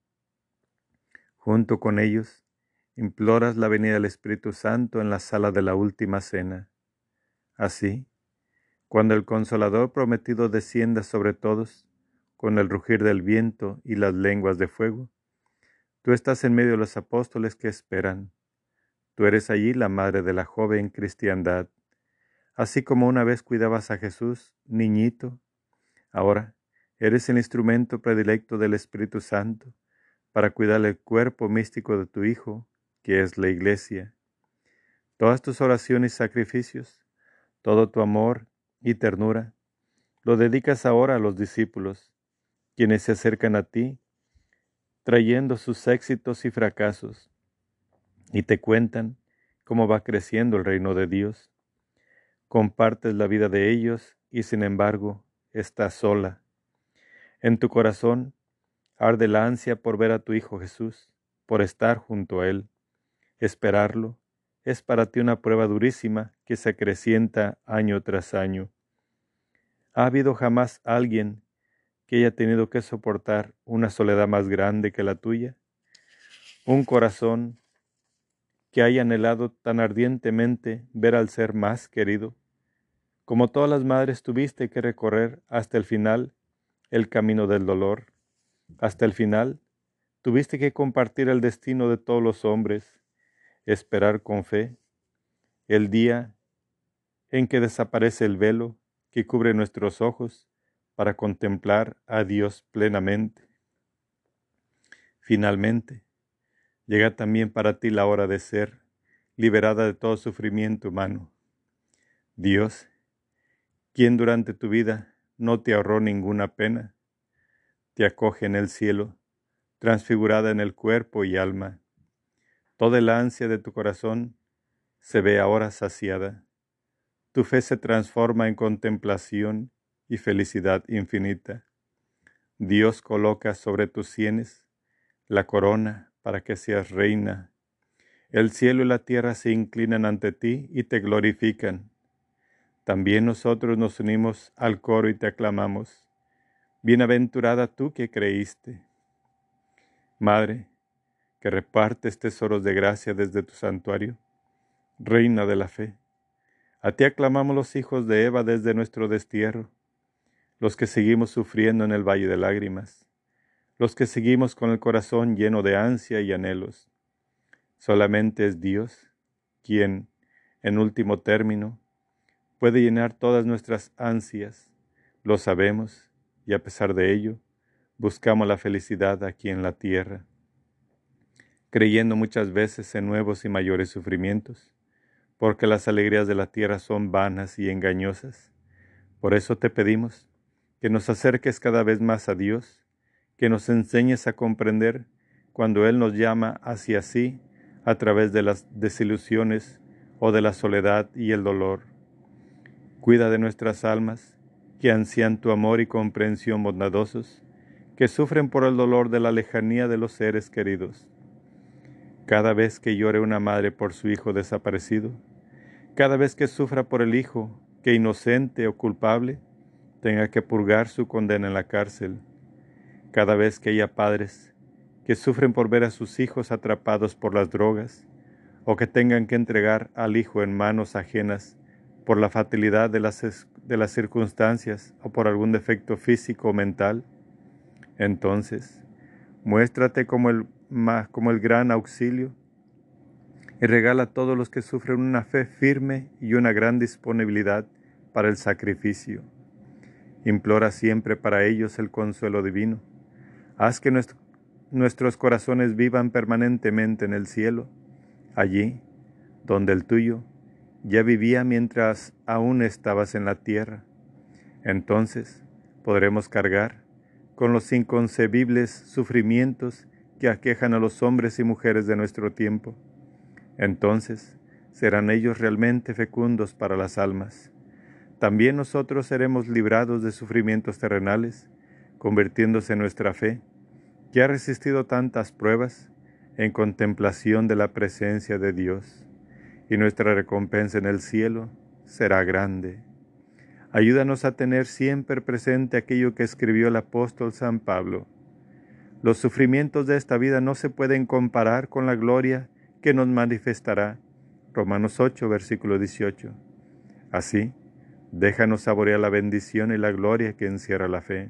Junto con ellos, imploras la venida del Espíritu Santo en la sala de la última cena. Así, cuando el Consolador prometido descienda sobre todos, con el rugir del viento y las lenguas de fuego, tú estás en medio de los apóstoles que esperan. Tú eres allí la madre de la joven cristiandad. Así como una vez cuidabas a Jesús, niñito, ahora eres el instrumento predilecto del Espíritu Santo para cuidar el cuerpo místico de tu Hijo, que es la Iglesia. Todas tus oraciones y sacrificios, todo tu amor y ternura, lo dedicas ahora a los discípulos, quienes se acercan a ti, trayendo sus éxitos y fracasos, y te cuentan cómo va creciendo el reino de Dios. Compartes la vida de ellos y sin embargo estás sola. En tu corazón arde la ansia por ver a tu Hijo Jesús, por estar junto a Él. Esperarlo es para ti una prueba durísima que se acrecienta año tras año. ¿Ha habido jamás alguien que haya tenido que soportar una soledad más grande que la tuya? Un corazón que haya anhelado tan ardientemente ver al ser más querido. Como todas las madres tuviste que recorrer hasta el final el camino del dolor. Hasta el final tuviste que compartir el destino de todos los hombres, esperar con fe el día en que desaparece el velo que cubre nuestros ojos para contemplar a Dios plenamente. Finalmente, llega también para ti la hora de ser liberada de todo sufrimiento humano. Dios, quien durante tu vida no te ahorró ninguna pena, te acoge en el cielo, transfigurada en el cuerpo y alma. Toda el ansia de tu corazón se ve ahora saciada. Tu fe se transforma en contemplación y felicidad infinita. Dios coloca sobre tus sienes la corona para que seas reina. El cielo y la tierra se inclinan ante ti y te glorifican. También nosotros nos unimos al coro y te aclamamos. Bienaventurada tú que creíste. Madre, que repartes tesoros de gracia desde tu santuario, Reina de la fe, a ti aclamamos los hijos de Eva desde nuestro destierro, los que seguimos sufriendo en el valle de lágrimas, los que seguimos con el corazón lleno de ansia y anhelos. Solamente es Dios quien, en último término, puede llenar todas nuestras ansias. Lo sabemos y a pesar de ello, buscamos la felicidad aquí en la tierra, creyendo muchas veces en nuevos y mayores sufrimientos, porque las alegrías de la tierra son vanas y engañosas. Por eso te pedimos que nos acerques cada vez más a Dios, que nos enseñes a comprender cuando Él nos llama hacia sí a través de las desilusiones o de la soledad y el dolor. Cuida de nuestras almas, que ansían tu amor y comprensión bondadosos, que sufren por el dolor de la lejanía de los seres queridos. Cada vez que llore una madre por su hijo desaparecido, cada vez que sufra por el hijo que inocente o culpable tenga que purgar su condena en la cárcel, cada vez que haya padres que sufren por ver a sus hijos atrapados por las drogas o que tengan que entregar al hijo en manos ajenas por la fatalidad de las, de las circunstancias o por algún defecto físico o mental, entonces muéstrate como el, como el gran auxilio y regala a todos los que sufren una fe firme y una gran disponibilidad para el sacrificio. Implora siempre para ellos el consuelo divino. Haz que nuestro, nuestros corazones vivan permanentemente en el cielo, allí donde el tuyo ya vivía mientras aún estabas en la tierra. Entonces podremos cargar con los inconcebibles sufrimientos que aquejan a los hombres y mujeres de nuestro tiempo. Entonces serán ellos realmente fecundos para las almas. También nosotros seremos librados de sufrimientos terrenales, convirtiéndose nuestra fe, que ha resistido tantas pruebas, en contemplación de la presencia de Dios. y nuestra recompensa en el cielo será grande. Ayúdanos a tener siempre presente aquello que escribió el apóstol San Pablo. Los sufrimientos de esta vida no se pueden comparar con la gloria que nos manifestará. Romanos ocho, versículo dieciocho. Así, déjanos saborear la bendición y la gloria que encierra la fe.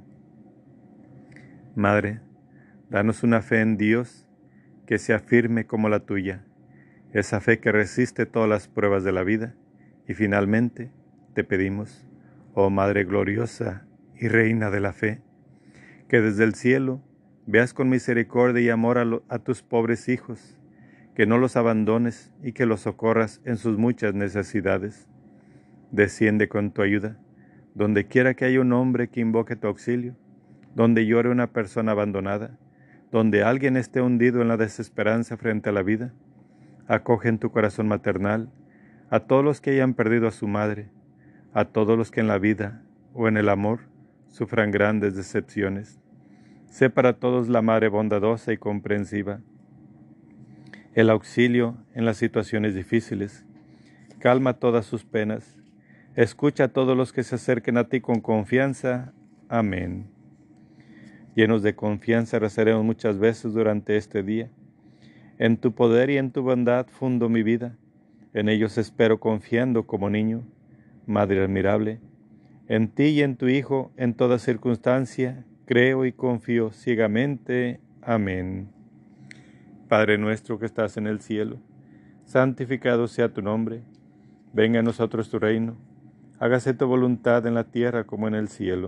Madre, danos una fe en Dios que sea firme como la tuya, esa fe que resiste todas las pruebas de la vida. Y finalmente, te pedimos, oh Madre gloriosa y Reina de la fe, que desde el cielo veas con misericordia y amor a, lo, a tus pobres hijos, que no los abandones y que los socorras en sus muchas necesidades. Desciende con tu ayuda, donde quiera que haya un hombre que invoque tu auxilio, donde llore una persona abandonada, donde alguien esté hundido en la desesperanza frente a la vida. Acoge en tu corazón maternal a todos los que hayan perdido a su madre, a todos los que en la vida o en el amor sufran grandes decepciones. Sé para todos la madre bondadosa y comprensiva, el auxilio en las situaciones difíciles. Calma todas sus penas. Escucha a todos los que se acerquen a ti con confianza. Amén. Llenos de confianza rezaremos muchas veces durante este día. En tu poder y en tu bondad fundo mi vida. En ellos espero confiando como niño. Madre admirable, en ti y en tu Hijo, en toda circunstancia, creo y confío ciegamente. Amén. Padre nuestro que estás en el cielo, santificado sea tu nombre. Venga a nosotros tu reino. Hágase tu voluntad en la tierra como en el cielo.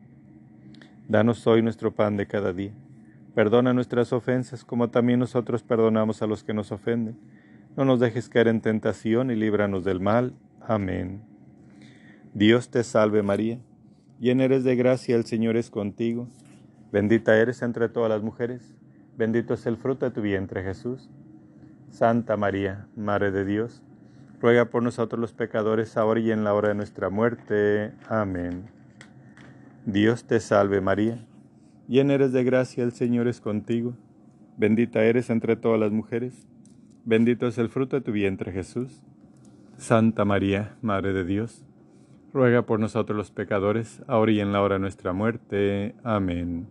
Danos hoy nuestro pan de cada día. Perdona nuestras ofensas como también nosotros perdonamos a los que nos ofenden. No nos dejes caer en tentación y líbranos del mal. Amén. Dios te salve María, llena eres de gracia, el Señor es contigo. Bendita eres entre todas las mujeres, bendito es el fruto de tu vientre Jesús. Santa María, Madre de Dios, ruega por nosotros los pecadores, ahora y en la hora de nuestra muerte. Amén. Dios te salve María, llena eres de gracia, el Señor es contigo. Bendita eres entre todas las mujeres, bendito es el fruto de tu vientre Jesús. Santa María, Madre de Dios, ruega por nosotros los pecadores, ahora y en la hora de nuestra muerte. Amén.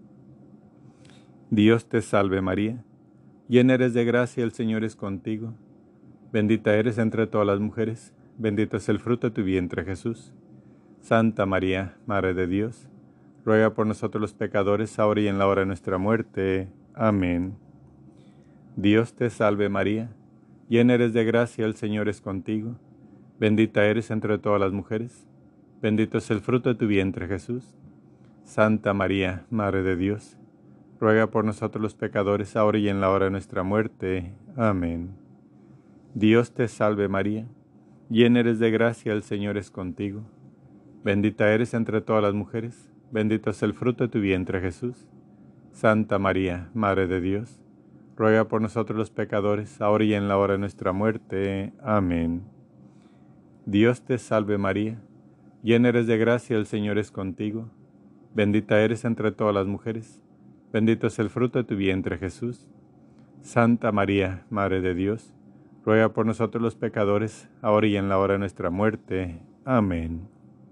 Dios te salve María, llena eres de gracia, el Señor es contigo. Bendita eres entre todas las mujeres, bendito es el fruto de tu vientre Jesús. Santa María, Madre de Dios, ruega por nosotros los pecadores, ahora y en la hora de nuestra muerte. Amén. Dios te salve María, llena eres de gracia, el Señor es contigo. Bendita eres entre todas las mujeres, bendito es el fruto de tu vientre Jesús. Santa María, Madre de Dios, ruega por nosotros los pecadores, ahora y en la hora de nuestra muerte. Amén. Dios te salve María, llena eres de gracia, el Señor es contigo. Bendita eres entre todas las mujeres, bendito es el fruto de tu vientre Jesús. Santa María, Madre de Dios, ruega por nosotros los pecadores, ahora y en la hora de nuestra muerte. Amén. Dios te salve María, llena eres de gracia, el Señor es contigo. Bendita eres entre todas las mujeres, bendito es el fruto de tu vientre Jesús. Santa María, Madre de Dios, ruega por nosotros los pecadores, ahora y en la hora de nuestra muerte. Amén.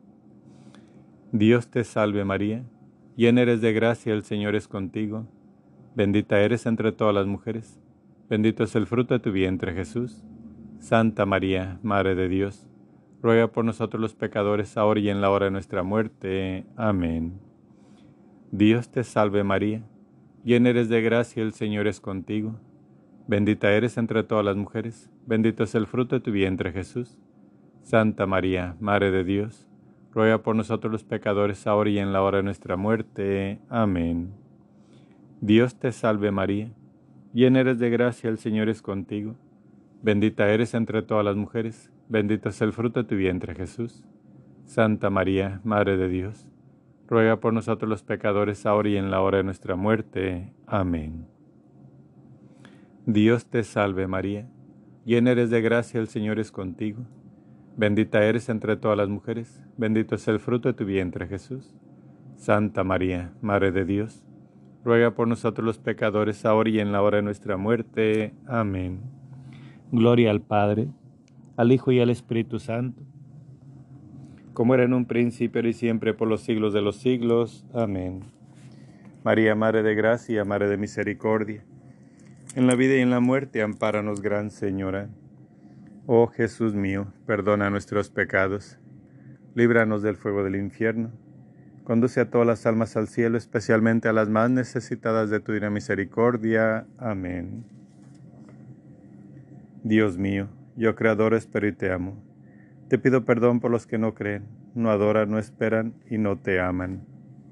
Dios te salve María, llena eres de gracia, el Señor es contigo. Bendita eres entre todas las mujeres, bendito es el fruto de tu vientre Jesús. Santa María, Madre de Dios, ruega por nosotros los pecadores, ahora y en la hora de nuestra muerte. Amén. Dios te salve María, llena eres de gracia, el Señor es contigo. Bendita eres entre todas las mujeres, bendito es el fruto de tu vientre Jesús. Santa María, Madre de Dios, ruega por nosotros los pecadores, ahora y en la hora de nuestra muerte. Amén. Dios te salve María, llena eres de gracia, el Señor es contigo. Bendita eres entre todas las mujeres, bendito es el fruto de tu vientre Jesús. Santa María, Madre de Dios, ruega por nosotros los pecadores, ahora y en la hora de nuestra muerte. Amén. Dios te salve María, llena eres de gracia, el Señor es contigo. Bendita eres entre todas las mujeres, bendito es el fruto de tu vientre Jesús. Santa María, Madre de Dios, ruega por nosotros los pecadores, ahora y en la hora de nuestra muerte. Amén. Gloria al Padre, al Hijo y al Espíritu Santo, como era en un principio, ahora y siempre, por los siglos de los siglos. Amén. María, Madre de Gracia, Madre de Misericordia, en la vida y en la muerte, ampáranos, Gran Señora. Oh Jesús mío, perdona nuestros pecados, líbranos del fuego del infierno, conduce a todas las almas al cielo, especialmente a las más necesitadas de tu divina misericordia. Amén. Dios mío, yo creador espero y te amo. Te pido perdón por los que no creen, no adoran, no esperan y no te aman.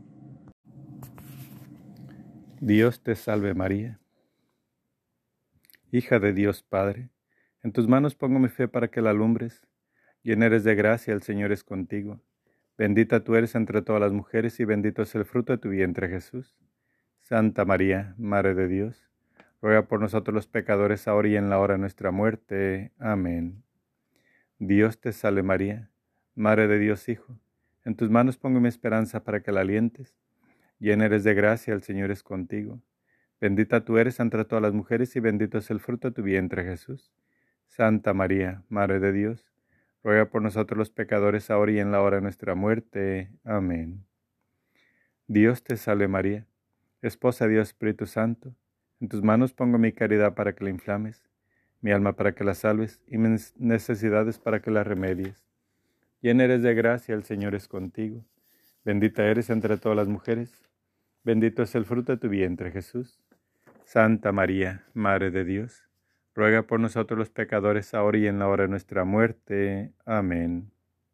Dios te salve María, hija de Dios Padre. En tus manos pongo mi fe para que la alumbres. Llena eres de gracia, el Señor es contigo. Bendita tú eres entre todas las mujeres y bendito es el fruto de tu vientre Jesús. Santa María, Madre de Dios, ruega por nosotros los pecadores ahora y en la hora de nuestra muerte. Amén. Dios te salve María, Madre de Dios Hijo. En tus manos pongo mi esperanza para que la alientes. Llena eres de gracia, el Señor es contigo. Bendita tú eres entre todas las mujeres y bendito es el fruto de tu vientre Jesús. Santa María, Madre de Dios, ruega por nosotros los pecadores ahora y en la hora de nuestra muerte. Amén. Dios te salve María, Esposa de Dios Espíritu Santo. En tus manos pongo mi caridad para que la inflames, mi alma para que la salves y mis necesidades para que las remedies. Llena eres de gracia, el Señor es contigo. Bendita eres entre todas las mujeres. Bendito es el fruto de tu vientre, Jesús. Santa María, Madre de Dios, ruega por nosotros los pecadores ahora y en la hora de nuestra muerte. Amén.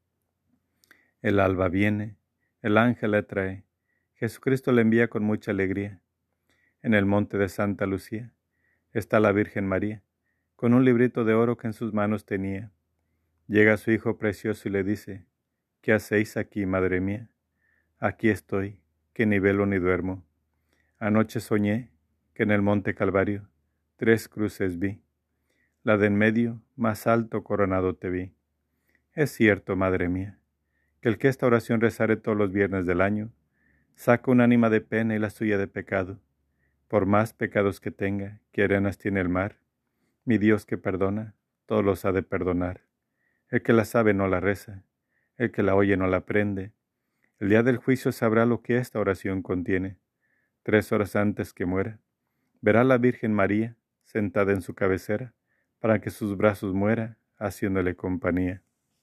El alba viene, el ángel la trae, Jesucristo la envía con mucha alegría. En el monte de Santa Lucía está la Virgen María, con un librito de oro que en sus manos tenía. Llega su Hijo precioso y le dice: ¿Qué hacéis aquí, madre mía? Aquí estoy, que ni velo ni duermo. Anoche soñé que en el monte Calvario tres cruces vi. La de en medio, más alto coronado te vi. Es cierto, madre mía, que el que esta oración rezare todos los viernes del año, saca un ánima de pena y la suya de pecado. Por más pecados que tenga, que arenas tiene el mar, mi Dios que perdona, todos los ha de perdonar. El que la sabe no la reza, el que la oye no la aprende. El día del juicio sabrá lo que esta oración contiene. Tres horas antes que muera, verá a la Virgen María sentada en su cabecera, para que sus brazos muera, haciéndole compañía.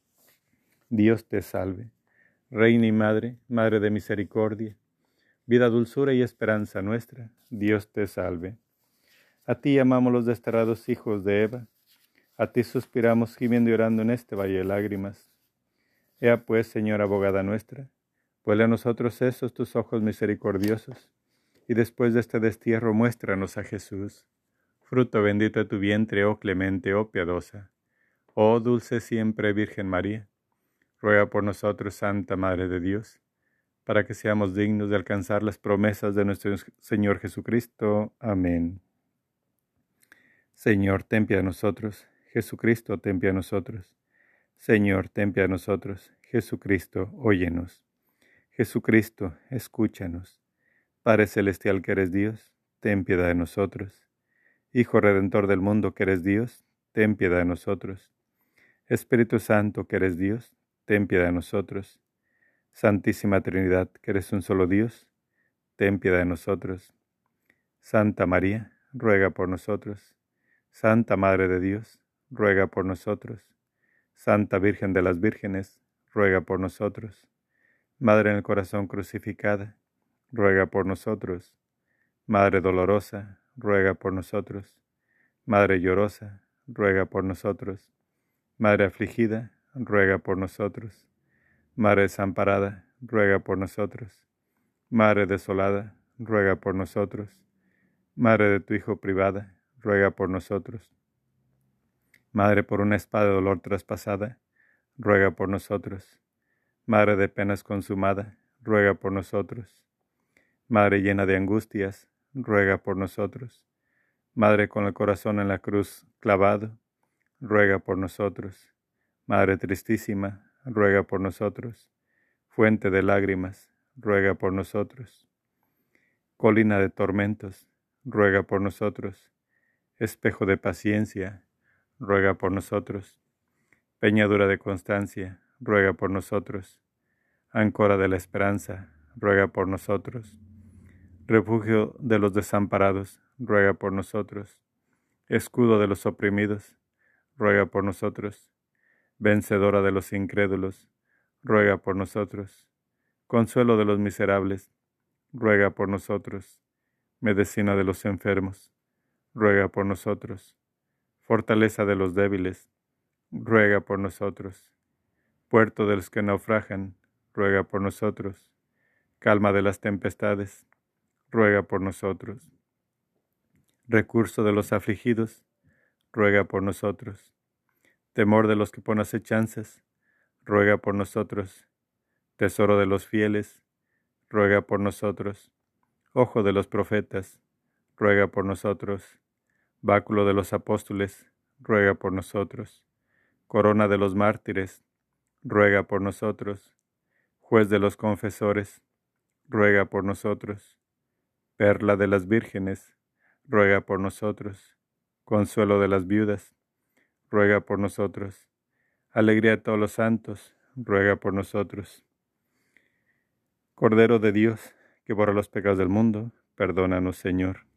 Dios te salve, Reina y Madre, Madre de misericordia, vida, dulzura y esperanza nuestra. Dios te salve. A ti llamamos los desterrados hijos de Eva, a ti suspiramos gimiendo y orando en este valle de lágrimas. Ea pues, Señora abogada nuestra, vuelve a nosotros esos tus ojos misericordiosos, y después de este destierro muéstranos a Jesús, fruto bendito de tu vientre, oh clemente, oh piadosa. Oh dulce siempre Virgen María, ruega por nosotros, Santa Madre de Dios, para que seamos dignos de alcanzar las promesas de nuestro Señor Jesucristo. Amén. Señor, ten piedad de nosotros. Jesucristo, ten piedad de nosotros. Señor, ten piedad de nosotros. Jesucristo, óyenos. Jesucristo, escúchanos. Padre celestial que eres Dios, ten piedad de nosotros. Hijo Redentor del mundo que eres Dios, ten piedad de nosotros. Espíritu Santo que eres Dios, ten piedad de nosotros. Santísima Trinidad que eres un solo Dios, ten piedad de nosotros. Santa María, ruega por nosotros. Santa Madre de Dios, ruega por nosotros. Santa Virgen de las Vírgenes, ruega por nosotros. Madre en el corazón crucificada, ruega por nosotros. Madre dolorosa, ruega por nosotros. Madre llorosa, ruega por nosotros. Madre afligida, ruega por nosotros. Madre desamparada, ruega por nosotros. Madre desolada, ruega por nosotros. Madre de tu Hijo privada, ruega por nosotros. Madre por una espada de dolor traspasada, ruega por nosotros. Madre de penas consumada, ruega por nosotros. Madre llena de angustias, ruega por nosotros. Madre con el corazón en la cruz clavado, ruega por nosotros. Madre tristísima, ruega por nosotros. Fuente de lágrimas, ruega por nosotros. Colina de tormentos, ruega por nosotros. Espejo de paciencia, ruega por nosotros. Peñadura de constancia, ruega por nosotros. Áncora de la esperanza, ruega por nosotros. Refugio de los desamparados, ruega por nosotros. Escudo de los oprimidos, ruega por nosotros. Vencedora de los incrédulos, ruega por nosotros. Consuelo de los miserables, ruega por nosotros. Medicina de los enfermos, ruega por nosotros. Fortaleza de los débiles, ruega por nosotros. Puerto de los que naufragan, ruega por nosotros. Calma de las tempestades, ruega por nosotros. Recurso de los afligidos, ruega por nosotros. Temor de los que ponen acechanzas, ruega por nosotros. Tesoro de los fieles, ruega por nosotros. Ojo de los profetas, ruega por nosotros. Báculo de los apóstoles, ruega por nosotros. Corona de los mártires, ruega por nosotros. Juez de los confesores, ruega por nosotros. Perla de las vírgenes, ruega por nosotros. Consuelo de las viudas, ruega por nosotros. Alegría de todos los santos, ruega por nosotros. Cordero de Dios, que borra los pecados del mundo, perdónanos, Señor.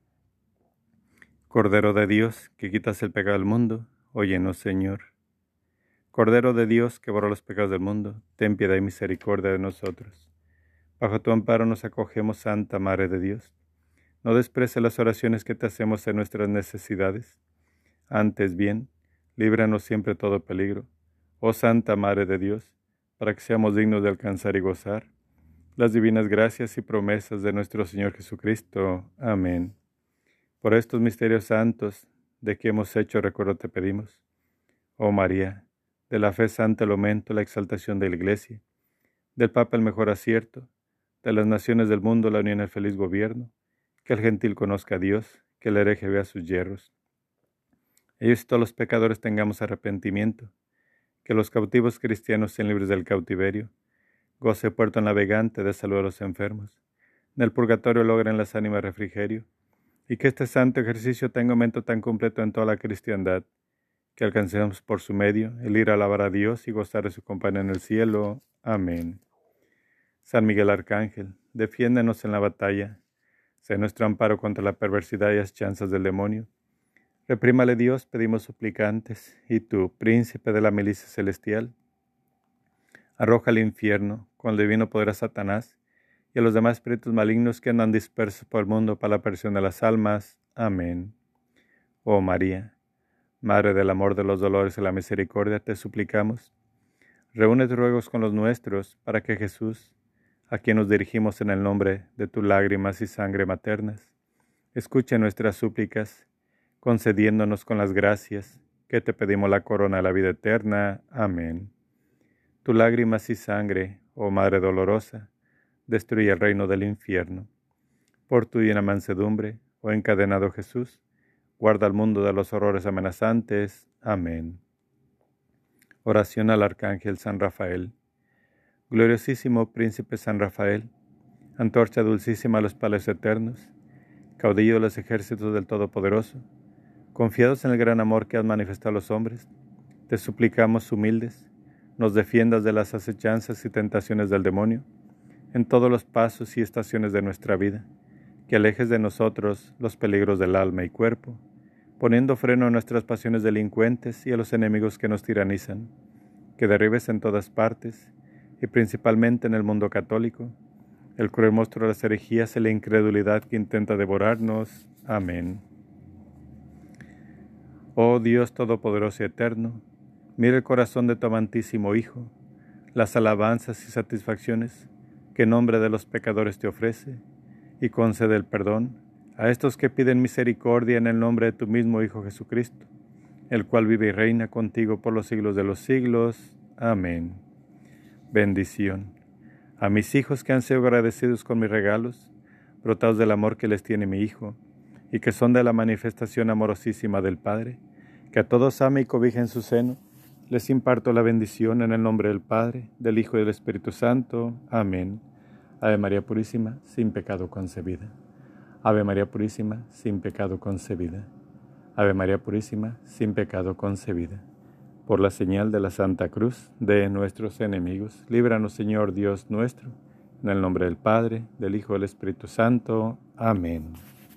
Cordero de Dios, que quitas el pecado del mundo, óyenos, Señor. Cordero de Dios, que borra los pecados del mundo, ten piedad y misericordia de nosotros. Bajo tu amparo nos acogemos, Santa Madre de Dios. No desprecies las oraciones que te hacemos en nuestras necesidades. Antes bien, líbranos siempre de todo peligro, oh Santa Madre de Dios, para que seamos dignos de alcanzar y gozar las divinas gracias y promesas de nuestro Señor Jesucristo. Amén. Por estos misterios santos de que hemos hecho recuerdo te pedimos, oh María, de la fe santa el aumento, la exaltación de la Iglesia, del Papa el mejor acierto, de las naciones del mundo la unión y el feliz gobierno, que el gentil conozca a Dios, que el hereje vea sus yerros. Ellos y todos los pecadores tengamos arrepentimiento, que los cautivos cristianos sean libres del cautiverio, goce puerto navegante de salud a los enfermos, en el purgatorio logren las ánimas refrigerio, y que este santo ejercicio tenga aumento tan completo en toda la cristiandad, que alcancemos por su medio el ir a alabar a Dios y gozar de su compañía en el cielo. Amén. San Miguel Arcángel, defiéndenos en la batalla, sé nuestro amparo contra la perversidad y las chanzas del demonio. Reprímale Dios, pedimos suplicantes, y tú, príncipe de la milicia celestial, arroja al infierno con el divino poder a Satanás y a los demás espíritus malignos que andan dispersos por el mundo para la perdición de las almas. Amén. Oh María, Madre del amor, de los dolores y la misericordia, te suplicamos, reúne tus ruegos con los nuestros, para que Jesús, a quien nos dirigimos en el nombre de tus lágrimas y sangre maternas, escuche nuestras súplicas, concediéndonos con las gracias que te pedimos la corona de la vida eterna. Amén. Tu lágrimas y sangre, oh Madre dolorosa, destruye el reino del infierno. Por tu divina mansedumbre, oh encadenado Jesús, guarda al mundo de los horrores amenazantes. Amén. Oración al Arcángel San Rafael. Gloriosísimo Príncipe San Rafael, antorcha dulcísima a los palacios eternos, caudillo de los ejércitos del Todopoderoso, confiados en el gran amor que has manifestado a los hombres, te suplicamos humildes, nos defiendas de las acechanzas y tentaciones del demonio, en todos los pasos y estaciones de nuestra vida, que alejes de nosotros los peligros del alma y cuerpo, poniendo freno a nuestras pasiones delincuentes y a los enemigos que nos tiranizan, que derribes en todas partes, y principalmente en el mundo católico, el cruel monstruo de las herejías y la incredulidad que intenta devorarnos. Amén. Oh Dios Todopoderoso y Eterno, mira el corazón de tu amantísimo Hijo, las alabanzas y satisfacciones que en nombre de los pecadores te ofrece, y concede el perdón a estos que piden misericordia en el nombre de tu mismo Hijo Jesucristo, el cual vive y reina contigo por los siglos de los siglos. Amén. Bendición. A mis hijos que han sido agradecidos con mis regalos, brotados del amor que les tiene mi Hijo, y que son de la manifestación amorosísima del Padre, que a todos ama y cobija en su seno, les imparto la bendición en el nombre del Padre, del Hijo y del Espíritu Santo. Amén. Ave María Purísima, sin pecado concebida. Ave María Purísima, sin pecado concebida. Ave María Purísima, sin pecado concebida. Por la señal de la Santa Cruz de nuestros enemigos, líbranos, Señor Dios nuestro, en el nombre del Padre, del Hijo y del Espíritu Santo. Amén.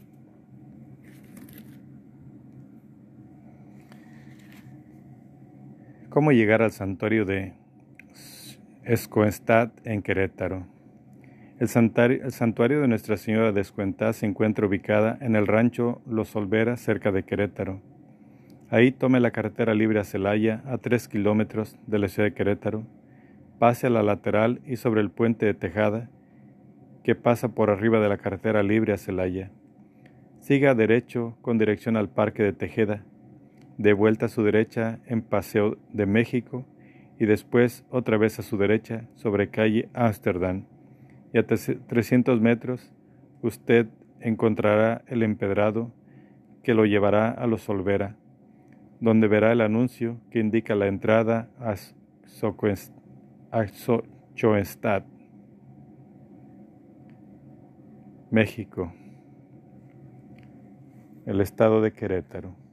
¿Cómo llegar al santuario de Escuintla en Querétaro? El santuario, el santuario de Nuestra Señora de Escuintla se encuentra ubicada en el rancho Los Olveras, cerca de Querétaro. Ahí tome la carretera libre a Celaya, a tres kilómetros de la ciudad de Querétaro. Pase a la lateral y sobre el puente de Tejada, que pasa por arriba de la carretera libre a Celaya. Siga derecho con dirección al Parque de Tejeda, de vuelta a su derecha en Paseo de México y después otra vez a su derecha sobre calle Ámsterdam. Y a trescientos metros usted encontrará el empedrado que lo llevará a Los Olvera, donde verá el anuncio que indica la entrada a Xochitl, México, el estado de Querétaro.